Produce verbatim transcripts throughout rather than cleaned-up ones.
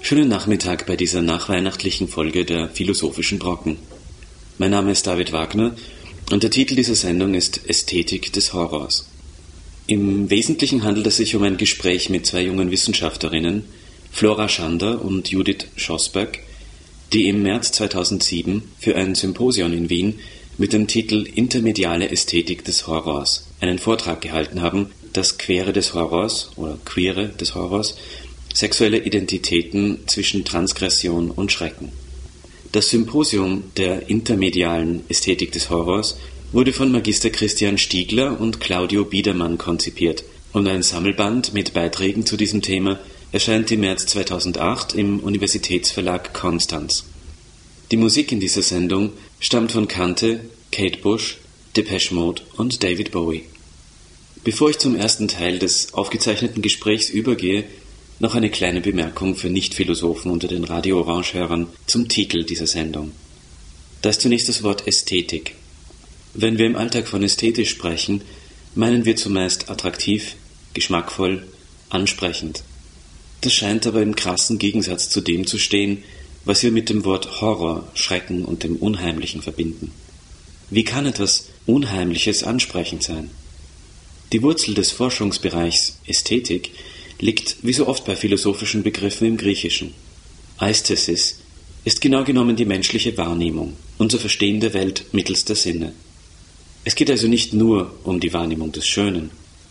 Schönen Nachmittag bei dieser nachweihnachtlichen Folge der Philosophischen Brocken. Mein Name ist David Wagner und der Titel dieser Sendung ist Ästhetik des Horrors. Im Wesentlichen handelt es sich um ein Gespräch mit zwei jungen Wissenschaftlerinnen, Flora Schander und Judith Schosberg, die im März zweitausendsieben für ein Symposion in Wien mit dem Titel Intermediale Ästhetik des Horrors einen Vortrag gehalten haben, das Quere des Horrors oder Queere des Horrors, sexuelle Identitäten zwischen Transgression und Schrecken. Das Symposium der intermedialen Ästhetik des Horrors wurde von Magister Christian Stiegler und Claudio Biedermann konzipiert und ein Sammelband mit Beiträgen zu diesem Thema erscheint im März zweitausendacht im Universitätsverlag Konstanz. Die Musik in dieser Sendung stammt von Kante, Kate Bush, Depeche Mode und David Bowie. Bevor ich zum ersten Teil des aufgezeichneten Gesprächs übergehe, noch eine kleine Bemerkung für Nicht-Philosophen unter den Radio Orange-Hörern zum Titel dieser Sendung. Da ist zunächst das Wort Ästhetik. Wenn wir im Alltag von ästhetisch sprechen, meinen wir zumeist attraktiv, geschmackvoll, ansprechend. Das scheint aber im krassen Gegensatz zu dem zu stehen, was wir mit dem Wort Horror, Schrecken und dem Unheimlichen verbinden. Wie kann etwas Unheimliches ansprechend sein? Die Wurzel des Forschungsbereichs Ästhetik liegt wie so oft bei philosophischen Begriffen im Griechischen. Aesthesis ist genau genommen die menschliche Wahrnehmung, unser Verstehen der Welt mittels der Sinne. Es geht also nicht nur um die Wahrnehmung des Schönen.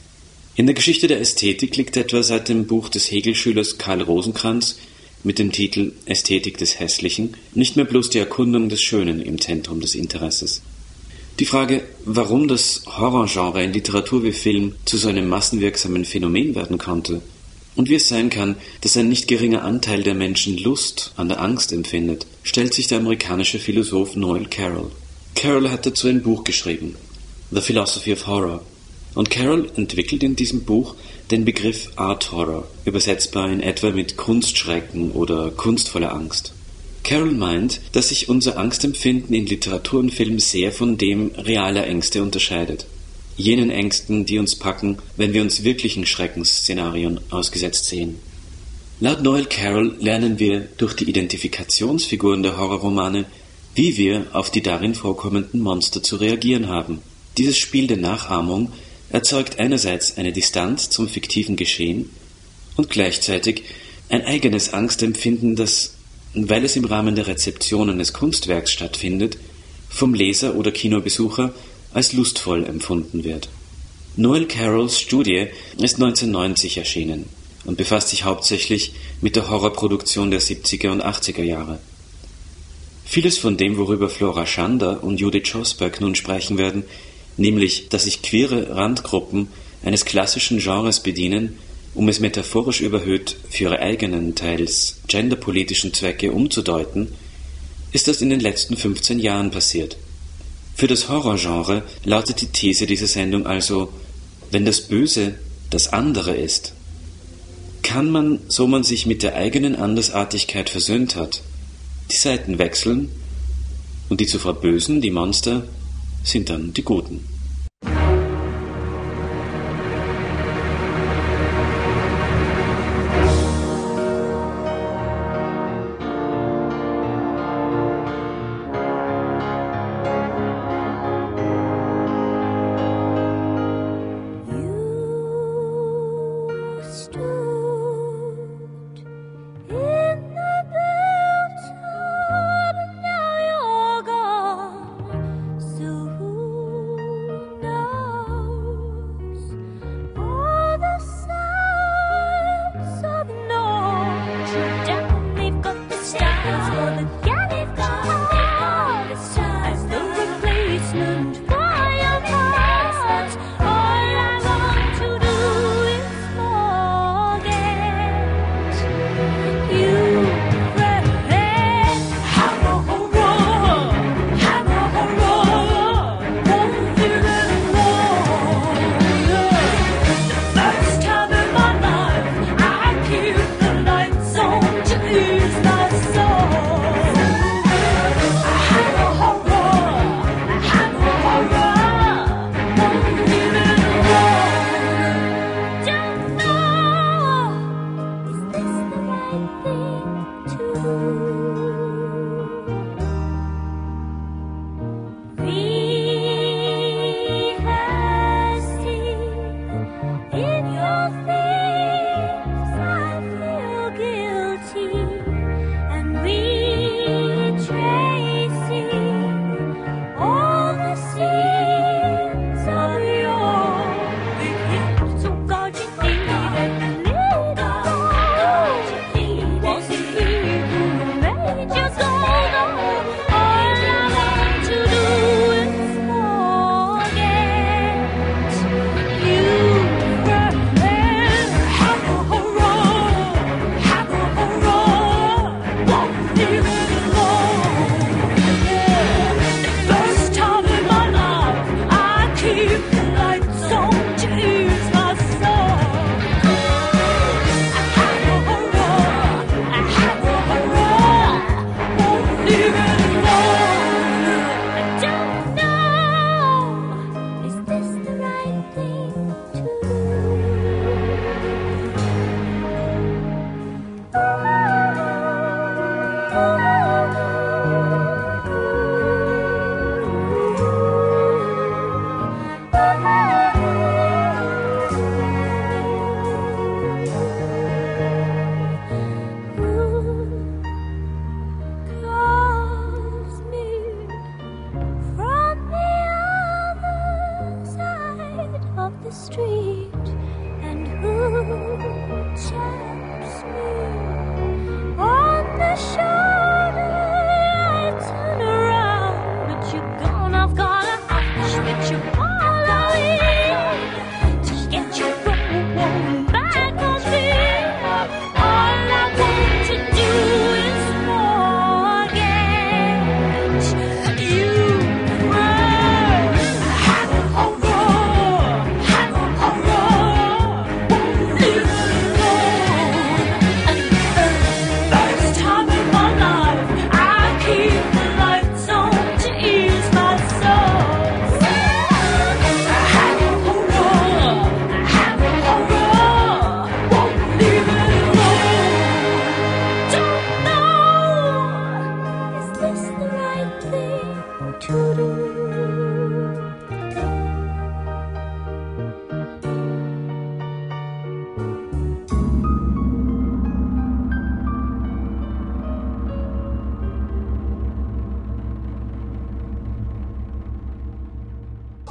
In der Geschichte der Ästhetik liegt etwa seit dem Buch des Hegel-Schülers Karl Rosenkranz mit dem Titel Ästhetik des Hässlichen nicht mehr bloß die Erkundung des Schönen im Zentrum des Interesses. Die Frage, warum das Horrorgenre in Literatur wie Film zu so einem massenwirksamen Phänomen werden konnte und wie es sein kann, dass ein nicht geringer Anteil der Menschen Lust an der Angst empfindet, stellt sich der amerikanische Philosoph Noel Carroll. Carroll hat dazu ein Buch geschrieben, The Philosophy of Horror, und Carroll entwickelt in diesem Buch den Begriff Art Horror, übersetzbar in etwa mit Kunstschrecken oder kunstvoller Angst. Carroll meint, dass sich unser Angstempfinden in Literatur und Film sehr von dem realer Ängste unterscheidet. Jenen Ängsten, die uns packen, wenn wir uns wirklichen Schreckensszenarien ausgesetzt sehen. Laut Noel Carroll lernen wir durch die Identifikationsfiguren der Horrorromane, wie wir auf die darin vorkommenden Monster zu reagieren haben. Dieses Spiel der Nachahmung erzeugt einerseits eine Distanz zum fiktiven Geschehen und gleichzeitig ein eigenes Angstempfinden, das, weil es im Rahmen der Rezeption eines Kunstwerks stattfindet, vom Leser oder Kinobesucher als lustvoll empfunden wird. Noel Carrolls Studie ist neunzehnhundertneunzig erschienen und befasst sich hauptsächlich mit der Horrorproduktion der siebziger und achtziger Jahre. Vieles von dem, worüber Flora Schander und Judith Schosberg nun sprechen werden, nämlich, dass sich queere Randgruppen eines klassischen Genres bedienen, um es metaphorisch überhöht für ihre eigenen, teils genderpolitischen Zwecke umzudeuten, ist das in den letzten fünfzehn Jahren passiert. Für das Horrorgenre lautet die These dieser Sendung also, wenn das Böse das andere ist, kann man, so man sich mit der eigenen Andersartigkeit versöhnt hat, die Seiten wechseln und die zuvor Bösen, die Monster, sind dann die Guten.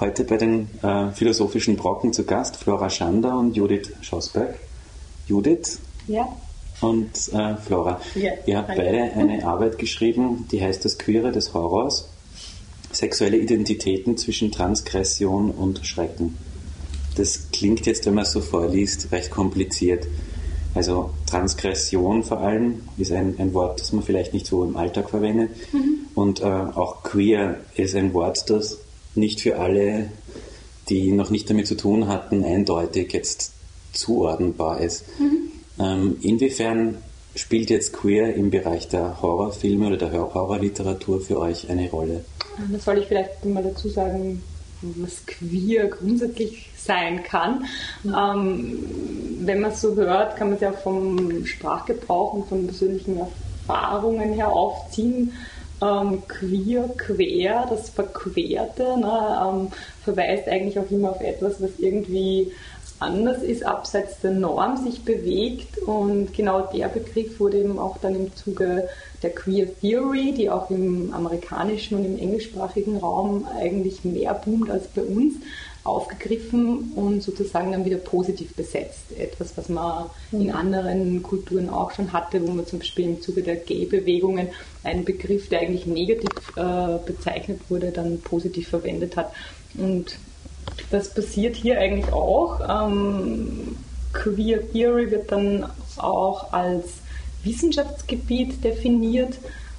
Heute bei den äh, philosophischen Brocken zu Gast Flora Schander und Judith Schosberg. Judith ja. und äh, Flora, ja. ihr habt beide eine Arbeit geschrieben, die heißt Das Queere des Horrors. Sexuelle Identitäten zwischen Transgression und Schrecken. Das klingt jetzt, wenn man es so vorliest, recht kompliziert. Also Transgression vor allem ist ein, ein Wort, das man vielleicht nicht so im Alltag verwendet. Mhm. Und äh, auch queer ist ein Wort, das nicht für alle, die noch nicht damit zu tun hatten, eindeutig jetzt zuordnenbar ist. Mhm. Ähm, inwiefern spielt jetzt queer im Bereich der Horrorfilme oder der Horrorliteratur für euch eine Rolle? Das soll ich vielleicht mal dazu sagen, was queer grundsätzlich sein kann. Mhm. Ähm, wenn man es so hört, kann man es ja vom Sprachgebrauch und von persönlichen Erfahrungen her aufziehen. Ähm, queer, quer, das Verquerte, ne, ähm, verweist eigentlich auch immer auf etwas, was irgendwie anders ist, abseits der Norm sich bewegt, und genau der Begriff wurde eben auch dann im Zuge der Queer Theory, die auch im amerikanischen und im englischsprachigen Raum eigentlich mehr boomt als bei uns, aufgegriffen und sozusagen dann wieder positiv besetzt. Etwas, was man in anderen Kulturen auch schon hatte, wo man zum Beispiel im Zuge der Gay-Bewegungen einen Begriff, der eigentlich negativ äh, bezeichnet wurde, dann positiv verwendet hat. Und das passiert hier eigentlich auch. Ähm, Queer Theory wird dann auch als Wissenschaftsgebiet definiert.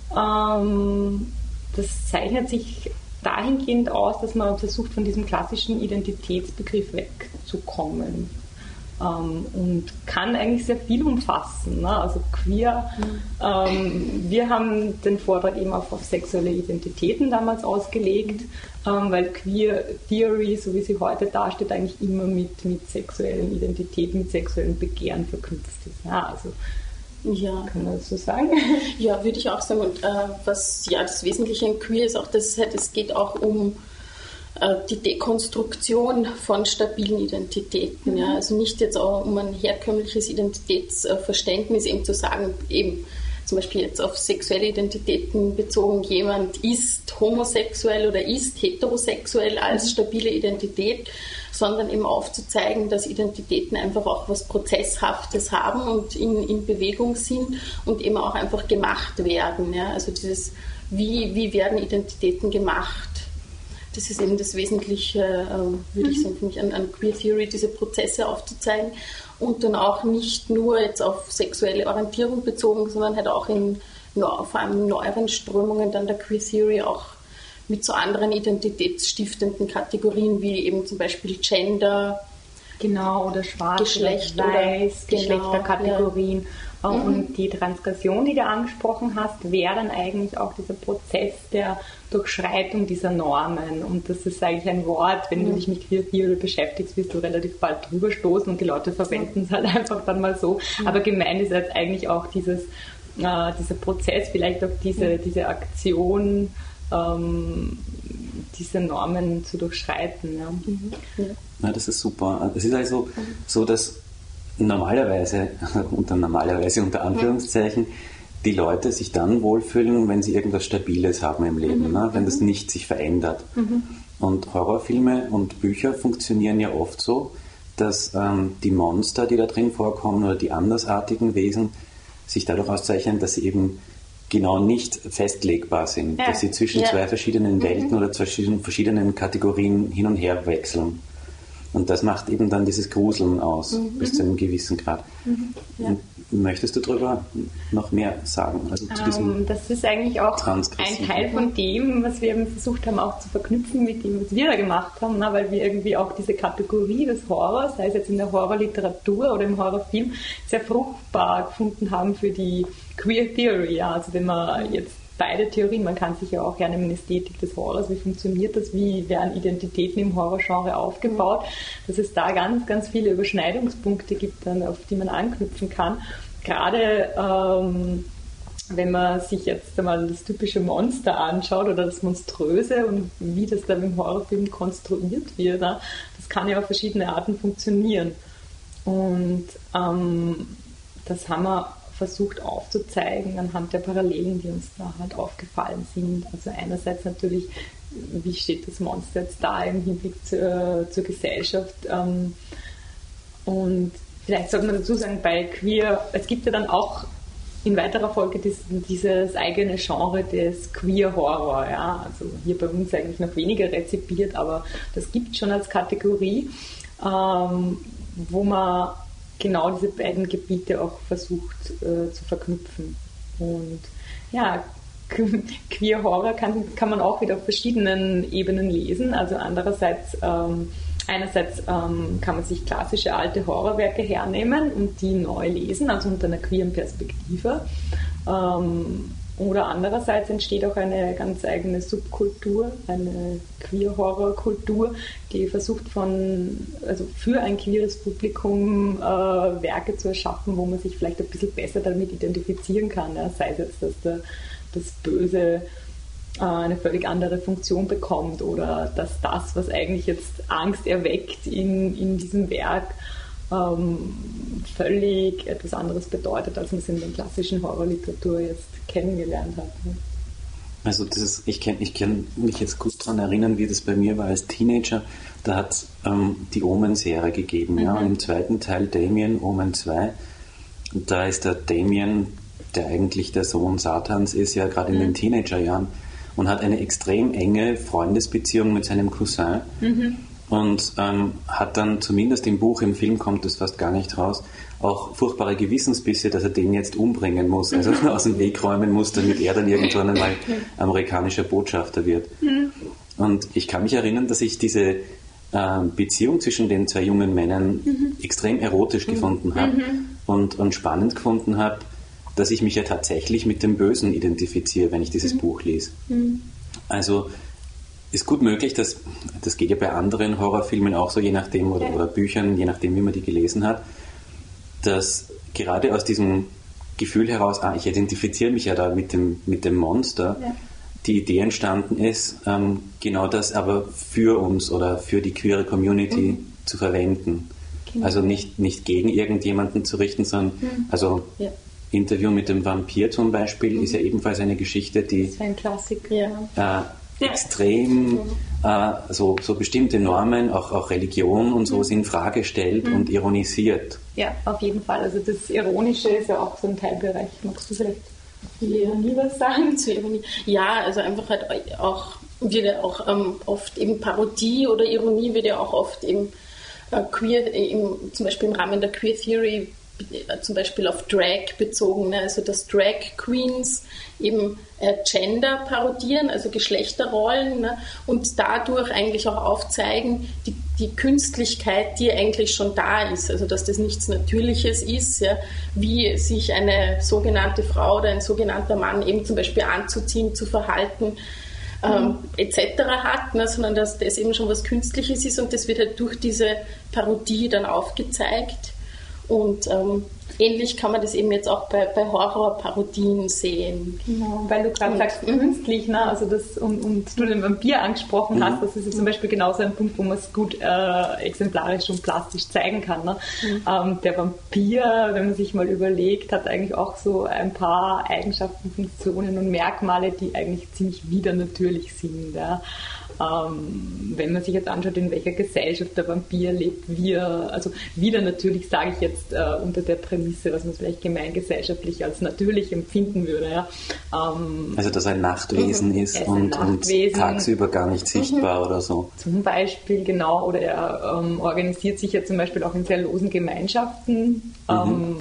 Ähm, das zeichnet sich dahingehend aus, dass man versucht, von diesem klassischen Identitätsbegriff wegzukommen. Ähm, und kann eigentlich sehr viel umfassen. Ne? Also queer, mhm. ähm, wir haben den Vortrag eben auf, auf sexuelle Identitäten damals ausgelegt, ähm, weil Queer Theory, so wie sie heute dasteht, eigentlich immer mit, mit sexuellen Identitäten, mit sexuellen Begehren verknüpft ist. Ja, also Ja. Kann man das so sagen? Ja, würde ich auch sagen. Und äh, was ja das Wesentliche in Queer ist auch, dass es, halt, es geht auch um äh, die Dekonstruktion von stabilen Identitäten. Mhm. Ja. Also nicht jetzt auch um ein herkömmliches Identitätsverständnis, eben zu sagen, eben zum Beispiel jetzt auf sexuelle Identitäten bezogen, jemand ist homosexuell oder ist heterosexuell als stabile Identität, sondern eben aufzuzeigen, dass Identitäten einfach auch was Prozesshaftes haben und in, in Bewegung sind und eben auch einfach gemacht werden. Ja? Also dieses, wie, wie werden Identitäten gemacht? Das ist eben das Wesentliche, äh, würde ich sagen, für mich an, an Queer Theory, diese Prozesse aufzuzeigen und dann auch nicht nur jetzt auf sexuelle Orientierung bezogen, sondern halt auch in ja, vor allem neueren Strömungen dann der Queer Theory auch mit so anderen identitätsstiftenden Kategorien wie eben zum Beispiel Gender, genau, oder Schwarz, Geschlecht, oder Weiß, oder, Geschlechterkategorien. Ja. Und Mhm. die Transgression, die du angesprochen hast, wäre dann eigentlich auch dieser Prozess der Durchschreitung dieser Normen. Und das ist eigentlich ein Wort, wenn mhm. du dich mit Queer Theory beschäftigst, wirst du relativ bald drüber stoßen und die Leute verwenden es halt einfach dann mal so. Mhm. Aber gemeint ist jetzt eigentlich auch dieses, äh, dieser Prozess, vielleicht auch diese, mhm. diese Aktion, ähm, diese Normen zu durchschreiten. Ja. Mhm. Ja. Ja, das ist super. Es ist also so, dass normalerweise, unter normalerweise unter Anführungszeichen, die Leute sich dann wohlfühlen, wenn sie irgendwas Stabiles haben im Leben, mhm. ne? Wenn das nicht sich verändert. Mhm. Und Horrorfilme und Bücher funktionieren ja oft so, dass ähm, die Monster, die da drin vorkommen, oder die andersartigen Wesen, sich dadurch auszeichnen, dass sie eben genau nicht festlegbar sind, ja. dass sie zwischen ja. zwei verschiedenen Welten mhm. oder zwischen verschiedenen Kategorien hin und her wechseln. Und das macht eben dann dieses Gruseln aus, mhm. bis zu einem gewissen Grad. Mhm. Ja. Möchtest du darüber noch mehr sagen? Also zu diesem um, das ist eigentlich auch ein Teil von dem, was wir versucht haben auch zu verknüpfen mit dem, was wir da gemacht haben, ne? Weil wir irgendwie auch diese Kategorie des Horrors, sei es jetzt in der Horrorliteratur oder im Horrorfilm, sehr fruchtbar gefunden haben für die Queer Theory. Ja? Also wenn man jetzt beide Theorien, man kann sich ja auch gerne mit Ästhetik des Horrors, wie funktioniert das, wie werden Identitäten im Horrorgenre aufgebaut, dass es da ganz, ganz viele Überschneidungspunkte gibt, dann, auf die man anknüpfen kann. Gerade ähm, wenn man sich jetzt einmal das typische Monster anschaut oder das Monströse und wie das dann im Horrorfilm konstruiert wird, das kann ja auf verschiedene Arten funktionieren. Und ähm, das haben wir versucht aufzuzeigen anhand der Parallelen, die uns da halt aufgefallen sind. Also einerseits natürlich, wie steht das Monster jetzt da im Hinblick zur, zur Gesellschaft, ähm, und vielleicht sollte man dazu sagen, bei Queer, es gibt ja dann auch in weiterer Folge dieses, dieses eigene Genre des Queer-Horror, ja, also hier bei uns eigentlich noch weniger rezipiert, aber das gibt es schon als Kategorie, ähm, wo man genau diese beiden Gebiete auch versucht äh, zu verknüpfen. Und ja, Queer-Horror kann, kann man auch wieder auf verschiedenen Ebenen lesen, also andererseits ähm, Einerseits ähm, kann man sich klassische alte Horrorwerke hernehmen und die neu lesen, also unter einer queeren Perspektive. Ähm, oder andererseits entsteht auch eine ganz eigene Subkultur, eine Queer-Horror-Kultur, die versucht von, also für ein queeres Publikum äh, Werke zu erschaffen, wo man sich vielleicht ein bisschen besser damit identifizieren kann. Ja? Sei es jetzt, dass der, das Böse eine völlig andere Funktion bekommt oder dass das, was eigentlich jetzt Angst erweckt in, in diesem Werk, ähm, völlig etwas anderes bedeutet, als man es in der klassischen Horrorliteratur jetzt kennengelernt hat. Also das ist, ich kann ich kann mich jetzt gut daran erinnern, wie das bei mir war als Teenager. Da hat es ähm, die Omen-Serie gegeben. Mhm. Ja? Und im zweiten Teil Damien, Omen zwei. Und da ist der Damien, der eigentlich der Sohn Satans ist, ja gerade in mhm. den Teenagerjahren, und hat eine extrem enge Freundesbeziehung mit seinem Cousin. Mhm. Und ähm, hat dann zumindest im Buch, im Film kommt das fast gar nicht raus, auch furchtbare Gewissensbisse, dass er den jetzt umbringen muss, also mhm. aus dem Weg räumen muss, damit er dann irgendwann einmal amerikanischer Botschafter wird. Mhm. Und ich kann mich erinnern, dass ich diese äh, Beziehung zwischen den zwei jungen Männern mhm. extrem erotisch mhm. gefunden habe mhm. und, und spannend gefunden habe, dass ich mich ja tatsächlich mit dem Bösen identifiziere, wenn ich dieses mhm. Buch lese. Mhm. Also ist gut möglich, dass, das geht ja bei anderen Horrorfilmen auch so, je nachdem, oder, ja. oder Büchern, je nachdem, wie man die gelesen hat, dass gerade aus diesem Gefühl heraus, ah, ich identifiziere mich ja da mit dem, mit dem Monster, ja. die Idee entstanden ist, ähm, genau das aber für uns oder für die queere Community mhm. zu verwenden. Genau. Also nicht, nicht gegen irgendjemanden zu richten, sondern mhm. also ja. Interview mit dem Vampir zum Beispiel mhm. ist ja ebenfalls eine Geschichte, die das ist ein Klassiker. Ja. Äh, extrem ja. äh, so, so bestimmte Normen, auch, auch Religion und so mhm. in Frage stellt mhm. und ironisiert. Ja, auf jeden Fall. Also das Ironische ist ja auch so ein Teilbereich. Magst du vielleicht Ironie was sagen zur Ironie? Ja, also einfach halt auch, wird ja auch ähm, oft eben Parodie oder Ironie wird ja auch oft eben äh, queer, eben, zum Beispiel im Rahmen der Queer Theory zum Beispiel auf Drag bezogen, ne? Also dass Drag Queens eben äh, Gender parodieren, also Geschlechterrollen, ne? Und dadurch eigentlich auch aufzeigen, die, die Künstlichkeit, die eigentlich schon da ist, also dass das nichts Natürliches ist, ja? Wie sich eine sogenannte Frau oder ein sogenannter Mann eben zum Beispiel anzuziehen, zu verhalten, ähm, et cetera hat, ne? Sondern dass das eben schon was Künstliches ist und das wird halt durch diese Parodie dann aufgezeigt. Und ähm, ähnlich kann man das eben jetzt auch bei, bei Horrorparodien sehen. Genau, weil du gerade sagst, künstlich, ne? Also das, und, und du den Vampir angesprochen mhm. hast, das ist ja zum Beispiel genauso ein Punkt, wo man es gut äh, exemplarisch und plastisch zeigen kann. Ne? Mhm. Ähm, der Vampir, wenn man sich mal überlegt, hat eigentlich auch so ein paar Eigenschaften, Funktionen und Merkmale, die eigentlich ziemlich widernatürlich sind. Ja? Ähm, wenn man sich jetzt anschaut, in welcher Gesellschaft der Vampir lebt, wir, also wieder natürlich sage ich jetzt äh, unter der Prämisse, was man vielleicht gemeingesellschaftlich als natürlich empfinden würde. Ja. Ähm, also dass er ein Nachtwesen mhm. ist und, ein Nachtwesen. und tagsüber gar nicht sichtbar mhm. oder so. Zum Beispiel, genau, oder er ähm, organisiert sich ja zum Beispiel auch in sehr losen Gemeinschaften. Mhm. Ähm,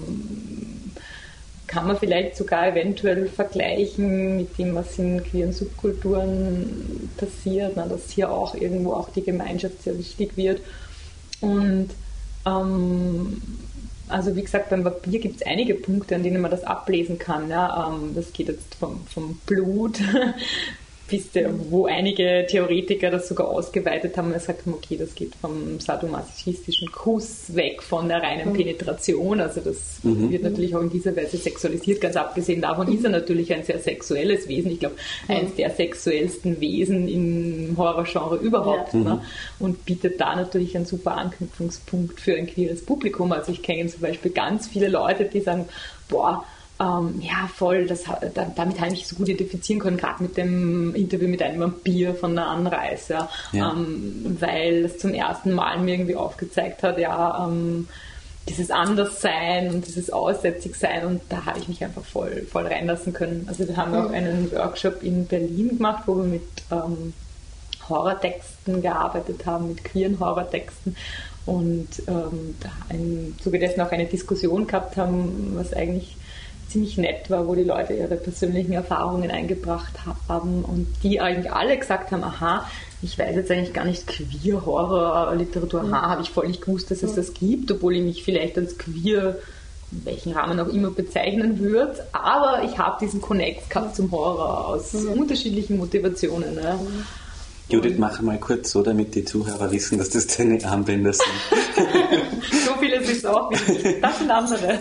kann man vielleicht sogar eventuell vergleichen mit dem, was in queeren Subkulturen passiert, na, dass hier auch irgendwo auch die Gemeinschaft sehr wichtig wird. Und ähm, also wie gesagt, beim Vampir gibt es einige Punkte, an denen man das ablesen kann. Ja. Ähm, das geht jetzt vom, vom Blut bis der, wo einige Theoretiker das sogar ausgeweitet haben und gesagt haben, okay, das geht vom sadomasochistischen Kuss weg von der reinen mhm. Penetration, also das mhm. wird natürlich auch in dieser Weise sexualisiert, ganz abgesehen davon ist er natürlich ein sehr sexuelles Wesen, ich glaube, mhm. eines der sexuellsten Wesen im Horrorgenre überhaupt, ja. ne? Und bietet da natürlich einen super Anknüpfungspunkt für ein queeres Publikum. Also ich kenne zum Beispiel ganz viele Leute, die sagen, boah, ähm, ja, voll, das, da, damit habe ich mich so gut identifizieren können, gerade mit dem Interview mit einem Vampir von der Anreise, ja. ähm, weil es zum ersten Mal mir irgendwie aufgezeigt hat, ja, ähm, dieses Anderssein und dieses Aussätzigsein, und da habe ich mich einfach voll, voll reinlassen können. Also wir haben mhm. auch einen Workshop in Berlin gemacht, wo wir mit ähm, Horrortexten gearbeitet haben, mit queeren Horrortexten, und ähm, da im Zuge dessen auch eine Diskussion gehabt haben, was eigentlich ziemlich nett war, wo die Leute ihre persönlichen Erfahrungen eingebracht haben und die eigentlich alle gesagt haben, aha, ich weiß jetzt eigentlich gar nicht, queer Horror-Literatur, aha, habe ich voll nicht gewusst, dass es das gibt, obwohl ich mich vielleicht als queer, in welchen Rahmen auch immer, bezeichnen würde, aber ich habe diesen Connect gehabt zum Horror aus mhm. unterschiedlichen Motivationen. Ne? Mhm. Judith, mach mal kurz so, damit die Zuhörer wissen, dass das deine Armbänder sind. So viele ist es auch nicht. Das sind andere.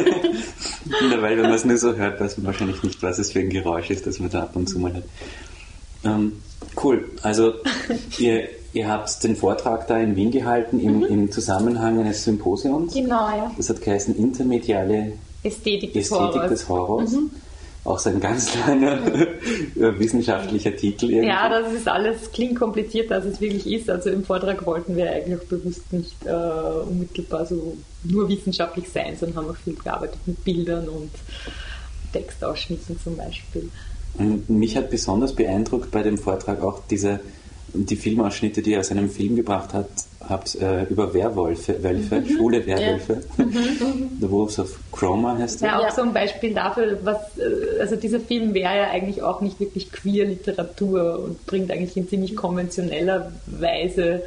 Na, weil wenn man es nur so hört, weiß man wahrscheinlich nicht, was es für ein Geräusch ist, das man da ab und zu mal hat. Ähm, cool, also ihr, ihr habt den Vortrag da in Wien gehalten im, mhm. im Zusammenhang eines Symposions. Genau, ja. Das hat geheißen Intermediale Ästhetik des Ästhetik Horrors. Des Horrors. Mhm. Auch so ein ganz langer wissenschaftlicher Titel. Irgendwie. Ja, das ist alles, klingt komplizierter, als es wirklich ist. Also im Vortrag wollten wir eigentlich auch bewusst nicht äh, unmittelbar so nur wissenschaftlich sein, sondern haben auch viel gearbeitet mit Bildern und Textausschnitten zum Beispiel. Und mich hat besonders beeindruckt bei dem Vortrag auch diese, die Filmausschnitte, die ihr aus einem Film gebracht habt, habt äh, über Werwölfe, Wölfe, mhm. schwule Werwölfe. Ja. The Wolves of Chroma heißt der. Ja, auch so ein Beispiel dafür, was, also dieser Film wäre ja eigentlich auch nicht wirklich queer Literatur und bringt eigentlich in ziemlich konventioneller Weise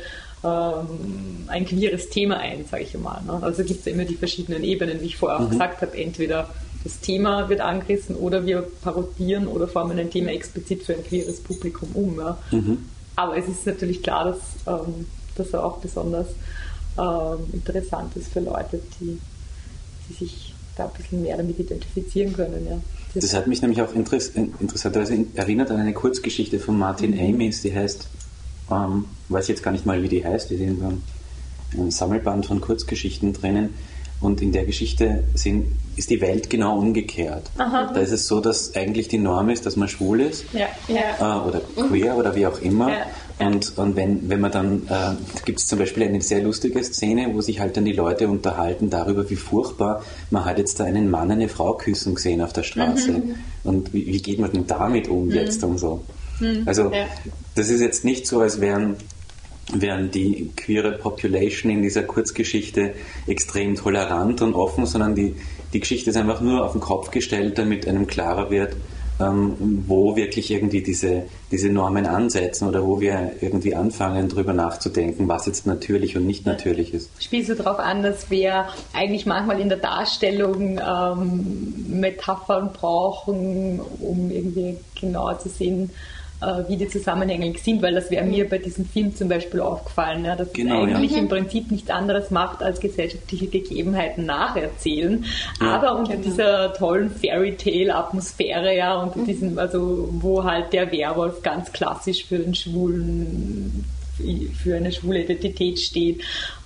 ähm, ein queeres Thema ein, sage ich mal. Ne? Also gibt es ja immer die verschiedenen Ebenen, wie ich vorher auch mhm. gesagt habe, entweder das Thema wird angerissen oder wir parodieren oder formen ein Thema explizit für ein queeres Publikum um. Ja? Mhm. Aber es ist natürlich klar, dass ähm, das auch besonders ähm, interessant ist für Leute, die, die sich da ein bisschen mehr damit identifizieren können. Ja. Das, das hat mich nämlich auch interess- interessanterweise erinnert an eine Kurzgeschichte von Martin mhm. Amis, die heißt, ähm, weiß jetzt gar nicht mal, wie die heißt, die sind in einem Sammelband von Kurzgeschichten drinnen. Und in der Geschichte sind, ist die Welt genau umgekehrt. Aha. Da ist es so, dass eigentlich die Norm ist, dass man schwul ist ja. Ja. Äh, oder queer mhm. oder wie auch immer. Ja. Ja. Und, und wenn, wenn man dann, äh, gibt es zum Beispiel eine sehr lustige Szene, wo sich halt dann die Leute unterhalten darüber, wie furchtbar man hat jetzt da einen Mann eine Frau küssen gesehen auf der Straße. Mhm. Und wie, wie geht man denn damit um mhm. jetzt und so. Mhm. Also ja. das ist jetzt nicht so, als wären während die queere Population in dieser Kurzgeschichte extrem tolerant und offen, sondern die, die Geschichte ist einfach nur auf den Kopf gestellt, damit einem klarer wird, ähm, wo wirklich irgendwie diese, diese Normen ansetzen oder wo wir irgendwie anfangen, darüber nachzudenken, was jetzt natürlich und nicht natürlich ist. Spielst du darauf an, dass wir eigentlich manchmal in der Darstellung ähm, Metaphern brauchen, um irgendwie genauer zu sehen, wie die Zusammenhänge sind, weil das wäre mir bei diesem Film zum Beispiel aufgefallen, ja, dass genau, es eigentlich ja. im Prinzip nichts anderes macht, als gesellschaftliche Gegebenheiten nacherzählen, ja. aber unter genau. dieser tollen Fairy-Tale-Atmosphäre, ja, unter mhm. diesem, also wo halt der Werwolf ganz klassisch für den schwulen für eine schwule Identität steht.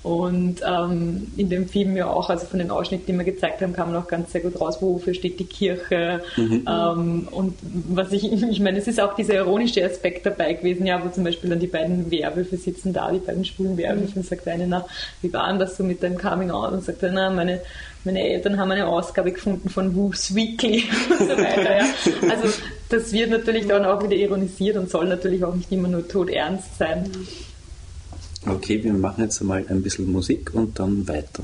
Und ähm, in dem Film ja auch, also von den Ausschnitten, die wir gezeigt haben, kam man auch ganz sehr gut raus, wofür steht die Kirche. Mhm. Ähm, und was ich, ich meine, es ist auch dieser ironische Aspekt dabei gewesen, ja, wo zum Beispiel dann die beiden Werwölfe sitzen da, die beiden schwulen Werwölfe, mhm. und sagt eine, na, wie war denn das so mit deinem Coming Out? Und sagt er, na, meine Meine Eltern haben eine Ausgabe gefunden von Woo's Weekly und so weiter. Ja. Also das wird natürlich dann auch wieder ironisiert und soll natürlich auch nicht immer nur todernst sein. Okay, wir machen jetzt mal ein bisschen Musik und dann weiter.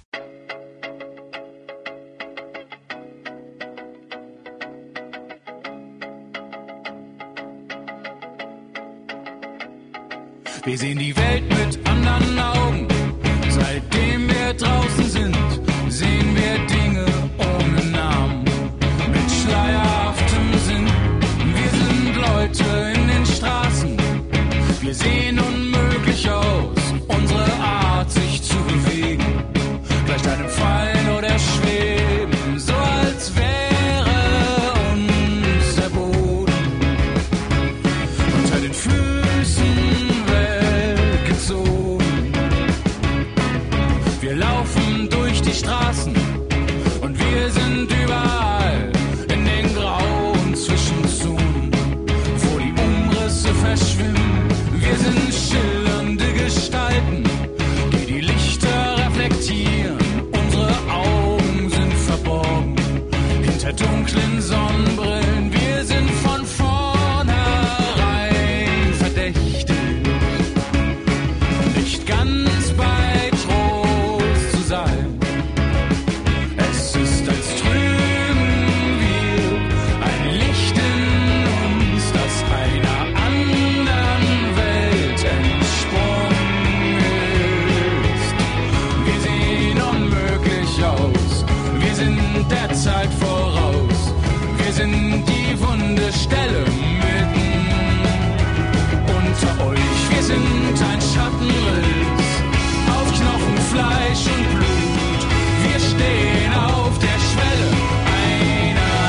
Wir sehen die Welt mit anderen Augen, seitdem wir draußen sind. Sehen wir Dinge ohne Namen, mit schleierhaftem Sinn. Wir sind Leute in den Straßen, wir sehen unmöglich aus. Unsere Art, sich zu bewegen, gleicht einem Fallen oder Schweben, so als wäre uns der Boden unter den Füßen weggezogen. Wir laufen durch sind die wunde Stelle mitten unter euch. Wir sind ein Schattenriss auf Knochen, Fleisch und Blut. Wir stehen auf der Schwelle einer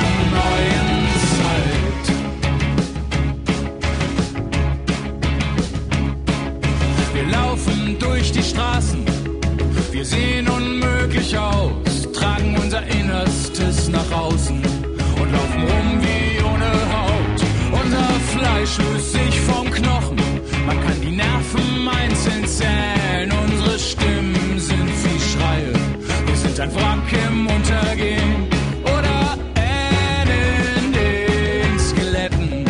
neuen Zeit. Wir laufen durch die Straßen, wir sehen unmöglich aus, tragen unser Innerstes nach außen und laufen rum wie ohne Haut. Unser Fleisch löst sich vom Knochen, man kann die Nerven einzeln zählen. Unsere Stimmen sind wie Schreie, wir sind ein Wrack im Untergehen oder ähneln den Skeletten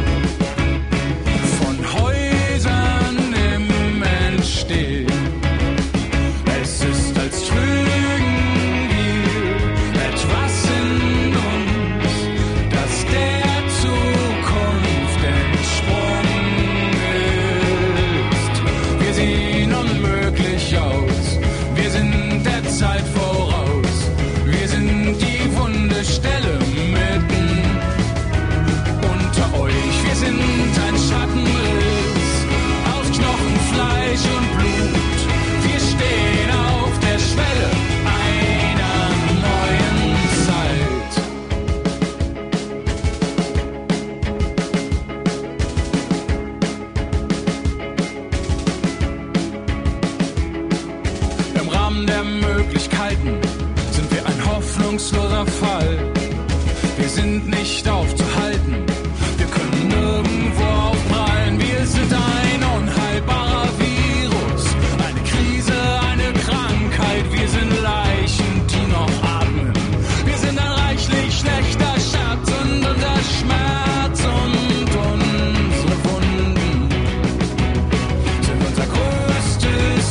von Häusern im Entstehen. Es ist, als trügen wir etwas in uns, das der Zukunft entsprungen ist. Wir sehen unmöglich aus, wir sind der Zeit voraus. Wir sind die wunde Stelle mitten unter euch. Wir sind ein Schattenriss aus Knochen, Fleisch und Blut. Wir stehen auf der Schwelle einer neuen Zeit. Im Rahmen der Möglichkeiten sind wir ein hoffnungsloser Fall. Wir sind nicht aufzuhalten, wir können nirgendwo aufprallen. Wir sind ein unheilbarer Virus, eine Krise, eine Krankheit. Wir sind Leichen, die noch atmen. Wir sind ein reichlich schlechter Schatz und unser Schmerz und unsere Wunden sind unser größtes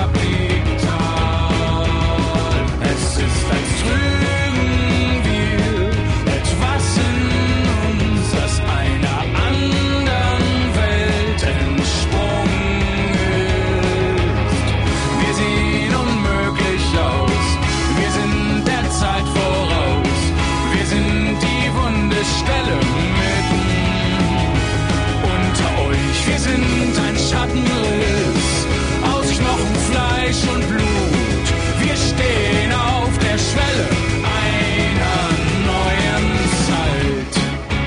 Kapital. Es ist, als trügen wir etwas in uns, das einer anderen Welt entsprungen ist. Wir sehen unmöglich aus, wir sind der Zeit voraus. Wir sind die wunde Stelle mitten unter euch. Wir sind ein Schattenriss aus Knochen, Fleisch und Blut. Wir stehen auf der Schwelle einer neuen Zeit.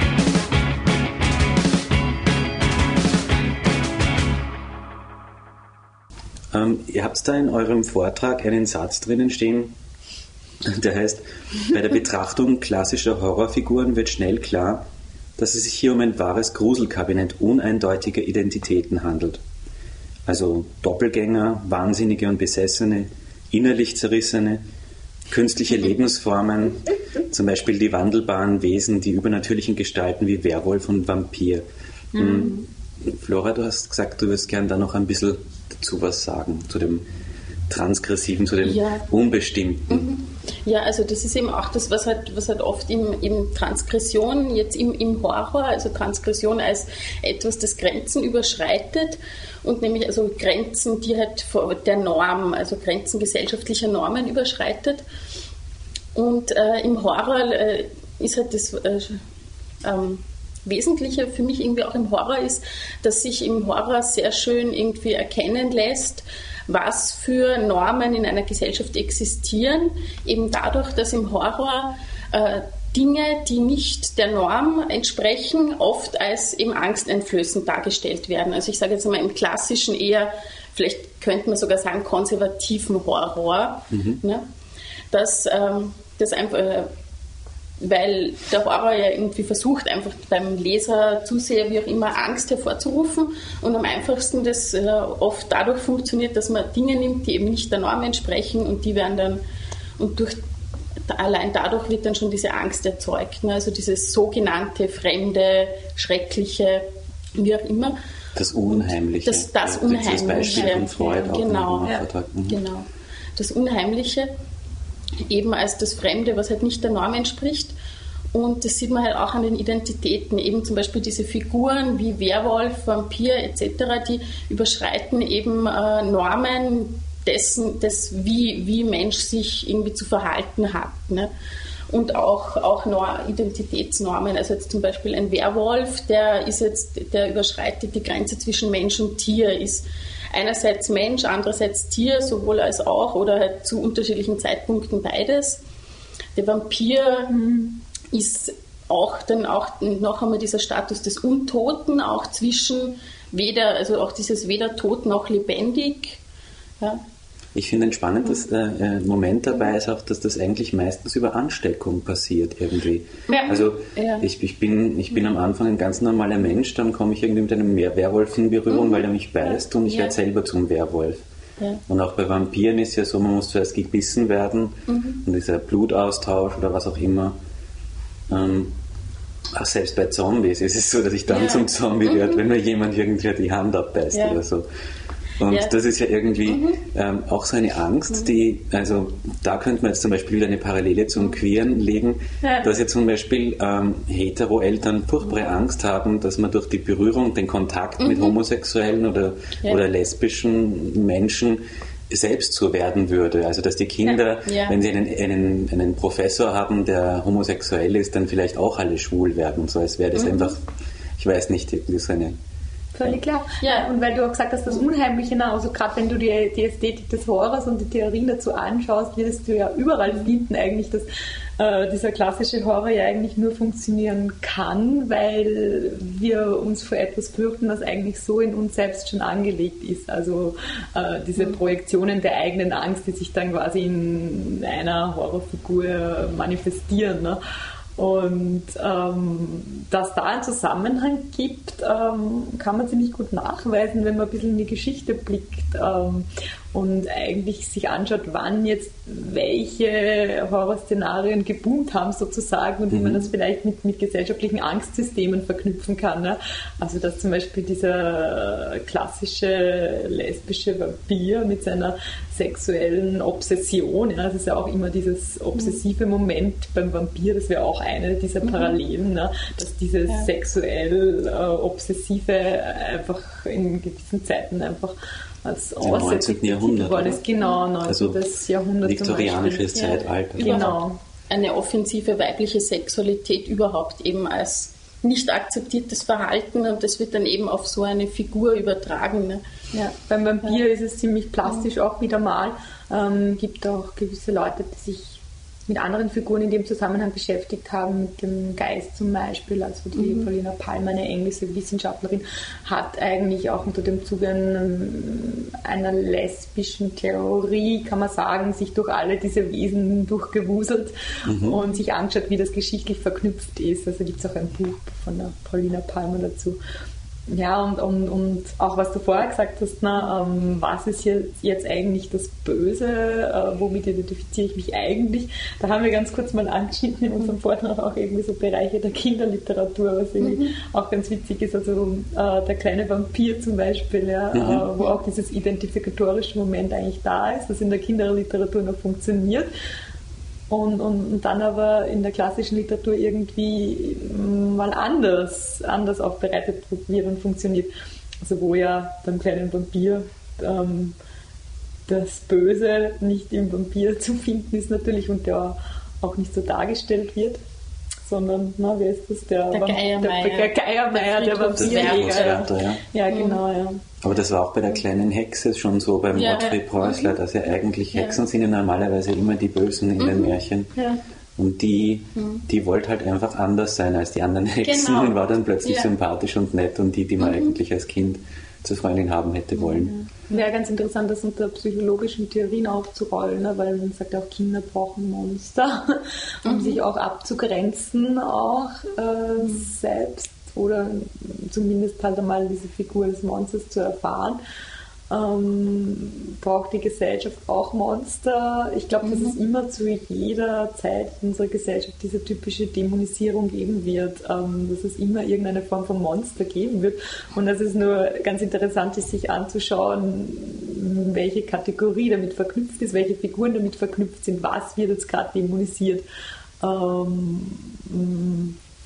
Ähm, ihr habt da in eurem Vortrag einen Satz drinnen stehen, der heißt, bei der Betrachtung klassischer Horrorfiguren wird schnell klar, dass es sich hier um ein wahres Gruselkabinett uneindeutiger Identitäten handelt. Also Doppelgänger, Wahnsinnige und Besessene, innerlich Zerrissene, künstliche Lebensformen, zum Beispiel die wandelbaren Wesen, die übernatürlichen Gestalten wie Werwolf und Vampir. Mhm. Flora, du hast gesagt, du wirst gern da noch ein bisschen dazu was sagen, zu dem Transgressiven, zu dem Ja. Unbestimmten. Ja, also das ist eben auch das, was halt, was halt oft im, im Transgression, jetzt im, im Horror, also Transgression als etwas, das Grenzen überschreitet und nämlich also Grenzen, die halt vor der Norm, also Grenzen gesellschaftlicher Normen überschreitet. Und äh, im Horror äh, ist halt das äh, ähm, Wesentliche für mich irgendwie auch im Horror ist, dass sich im Horror sehr schön irgendwie erkennen lässt, was für Normen in einer Gesellschaft existieren, eben dadurch, dass im Horror äh, Dinge, die nicht der Norm entsprechen, oft als eben angsteinflößend dargestellt werden. Also ich sage jetzt einmal im klassischen eher, vielleicht könnte man sogar sagen, konservativen Horror, mhm. ne? dass ähm, das einfach... Äh, weil der Horror ja irgendwie versucht, einfach beim Leser, Zuseher, wie auch immer, Angst hervorzurufen und am einfachsten das äh, oft dadurch funktioniert, dass man Dinge nimmt, die eben nicht der Norm entsprechen und die werden dann, und durch, allein dadurch wird dann schon diese Angst erzeugt, ne? Also dieses sogenannte Fremde, Schreckliche, wie auch immer. Das Unheimliche. Das, das ja, Unheimliche. Das Beispiel von Freud auch genau, im Vortrag. Mhm. Genau. Das Unheimliche eben als das Fremde, was halt nicht der Norm entspricht. Und das sieht man halt auch an den Identitäten. Eben zum Beispiel diese Figuren wie Werwolf, Vampir et cetera, die überschreiten eben äh, Normen dessen, des, wie, wie Mensch sich irgendwie zu verhalten hat. Ne? und auch, auch Identitätsnormen. Also jetzt zum Beispiel ein Werwolf, der ist jetzt, der überschreitet die Grenze zwischen Mensch und Tier, ist einerseits Mensch, andererseits Tier, sowohl als auch oder halt zu unterschiedlichen Zeitpunkten beides. Der Vampir mhm. ist auch dann auch noch einmal dieser Status des Untoten, auch zwischen weder, also auch dieses weder tot noch lebendig. Ja. Ich finde ein spannendes äh, Moment dabei ist auch, dass das eigentlich meistens über Ansteckung passiert irgendwie. Ja. Also ja. ich, ich, bin, ich bin am Anfang ein ganz normaler Mensch, dann komme ich irgendwie mit einem Werwolf in Berührung, mhm. weil er mich beißt und ich ja. werde selber zum Werwolf. Ja. Und auch bei Vampiren ist ja so, man muss zuerst gebissen werden mhm. und dieser Blutaustausch oder was auch immer. Ähm, auch selbst bei Zombies ist es so, dass ich dann ja. zum Zombie mhm. werde, wenn mir jemand irgendwie die Hand abbeißt ja. oder so. Und ja. das ist ja irgendwie mhm. ähm, auch so eine Angst, mhm. die, also da könnte man jetzt zum Beispiel eine Parallele zum Queeren legen, ja. dass ja zum Beispiel ähm, Hetero-Eltern furchtbare Angst haben, dass man durch die Berührung, den Kontakt mhm. mit homosexuellen oder, ja. oder lesbischen Menschen selbst so werden würde. Also dass die Kinder, ja. Ja. wenn sie einen, einen, einen Professor haben, der homosexuell ist, dann vielleicht auch alle schwul werden. So als wäre das mhm. einfach, ich weiß nicht, irgendwie so eine... Völlig klar. Ja, und weil du auch gesagt hast, das Unheimliche, na, also gerade wenn du die, die Ästhetik des Horrors und die Theorien dazu anschaust, wirst du ja überall finden eigentlich, dass äh, dieser klassische Horror ja eigentlich nur funktionieren kann, weil wir uns vor etwas fürchten, was eigentlich so in uns selbst schon angelegt ist. Also äh, diese Projektionen der eigenen Angst, die sich dann quasi in einer Horrorfigur manifestieren, ne? Und ähm, dass da einen Zusammenhang gibt, ähm, kann man ziemlich gut nachweisen, wenn man ein bisschen in die Geschichte blickt ähm, und eigentlich sich anschaut, wann jetzt welche Horrorszenarien geboomt haben sozusagen und wie mhm. man das vielleicht mit, mit gesellschaftlichen Angstsystemen verknüpfen kann. Ne? Also dass zum Beispiel dieser klassische lesbische Vampir mit seiner sexuellen Obsession, ja, das ist ja auch immer dieses obsessive Moment beim Vampir, das wäre auch eine dieser Parallelen, ne? Dass dieses ja. sexuell äh, obsessive einfach in gewissen Zeiten einfach als neunzehnten Jahrhundert geworden ist. Genau, neunzehnten Also Jahrhundert. Viktorianisches Zeitalter. Ja. Genau. Eine offensive weibliche Sexualität überhaupt eben als nicht akzeptiertes Verhalten und das wird dann eben auf so eine Figur übertragen. Ne? Ja, beim Vampir ja. ist es ziemlich plastisch auch wieder mal. Ähm, gibt auch gewisse Leute, die sich mit anderen Figuren in dem Zusammenhang beschäftigt haben, mit dem Geist zum Beispiel, also die mhm. Paulina Palmer, eine englische Wissenschaftlerin, hat eigentlich auch unter dem Zuge einer lesbischen Theorie, kann man sagen, sich durch alle diese Wesen durchgewuselt mhm. und sich angeschaut, wie das geschichtlich verknüpft ist. Also gibt es auch ein Buch von der Paulina Palmer dazu. Ja, und, und, und auch was du vorher gesagt hast, na, ähm, was ist hier jetzt eigentlich das Böse, äh, womit identifiziere ich mich eigentlich? Da haben wir ganz kurz mal angeschnitten in unserem Vortrag auch irgendwie so Bereiche der Kinderliteratur, was irgendwie mhm. auch ganz witzig ist, also äh, der kleine Vampir zum Beispiel, ja, mhm. äh, wo auch dieses identifikatorische Moment eigentlich da ist, das in der Kinderliteratur noch funktioniert. Und, und, und dann aber in der klassischen Literatur irgendwie mal anders, anders aufbereitet wird und funktioniert. Also wo ja beim kleinen Vampir ähm, das Böse nicht im Vampir zu finden ist natürlich und der auch nicht so dargestellt wird, sondern, na, wer ist das? Der, der Geiermeier. Der, der Geiermeier, der Vampirjäger. Ja. Ja. ja, genau, ja. Aber das war auch bei der kleinen Hexe schon so, beim ja, Ottfried ja. Preußler, dass ja eigentlich Hexen ja. sind ja normalerweise immer die Bösen in mhm. den Märchen. Ja. Und die, mhm. die wollte halt einfach anders sein als die anderen Hexen genau. und war dann plötzlich ja. sympathisch und nett und die, die man mhm. eigentlich als Kind zur Freundin haben hätte wollen. Ja. Wäre ganz interessant, das unter psychologischen Theorien aufzurollen, ne? Weil man sagt auch, Kinder brauchen Monster, um mhm. sich auch abzugrenzen, auch äh, mhm. selbst oder zumindest halt einmal diese Figur des Monsters zu erfahren. Ähm, braucht die Gesellschaft auch Monster? Ich glaube, dass mhm. es immer zu jeder Zeit in unserer Gesellschaft diese typische Dämonisierung geben wird, ähm, dass es immer irgendeine Form von Monster geben wird und dass es nur ganz interessant ist, sich anzuschauen, welche Kategorie damit verknüpft ist, welche Figuren damit verknüpft sind, was wird jetzt gerade dämonisiert. Ähm,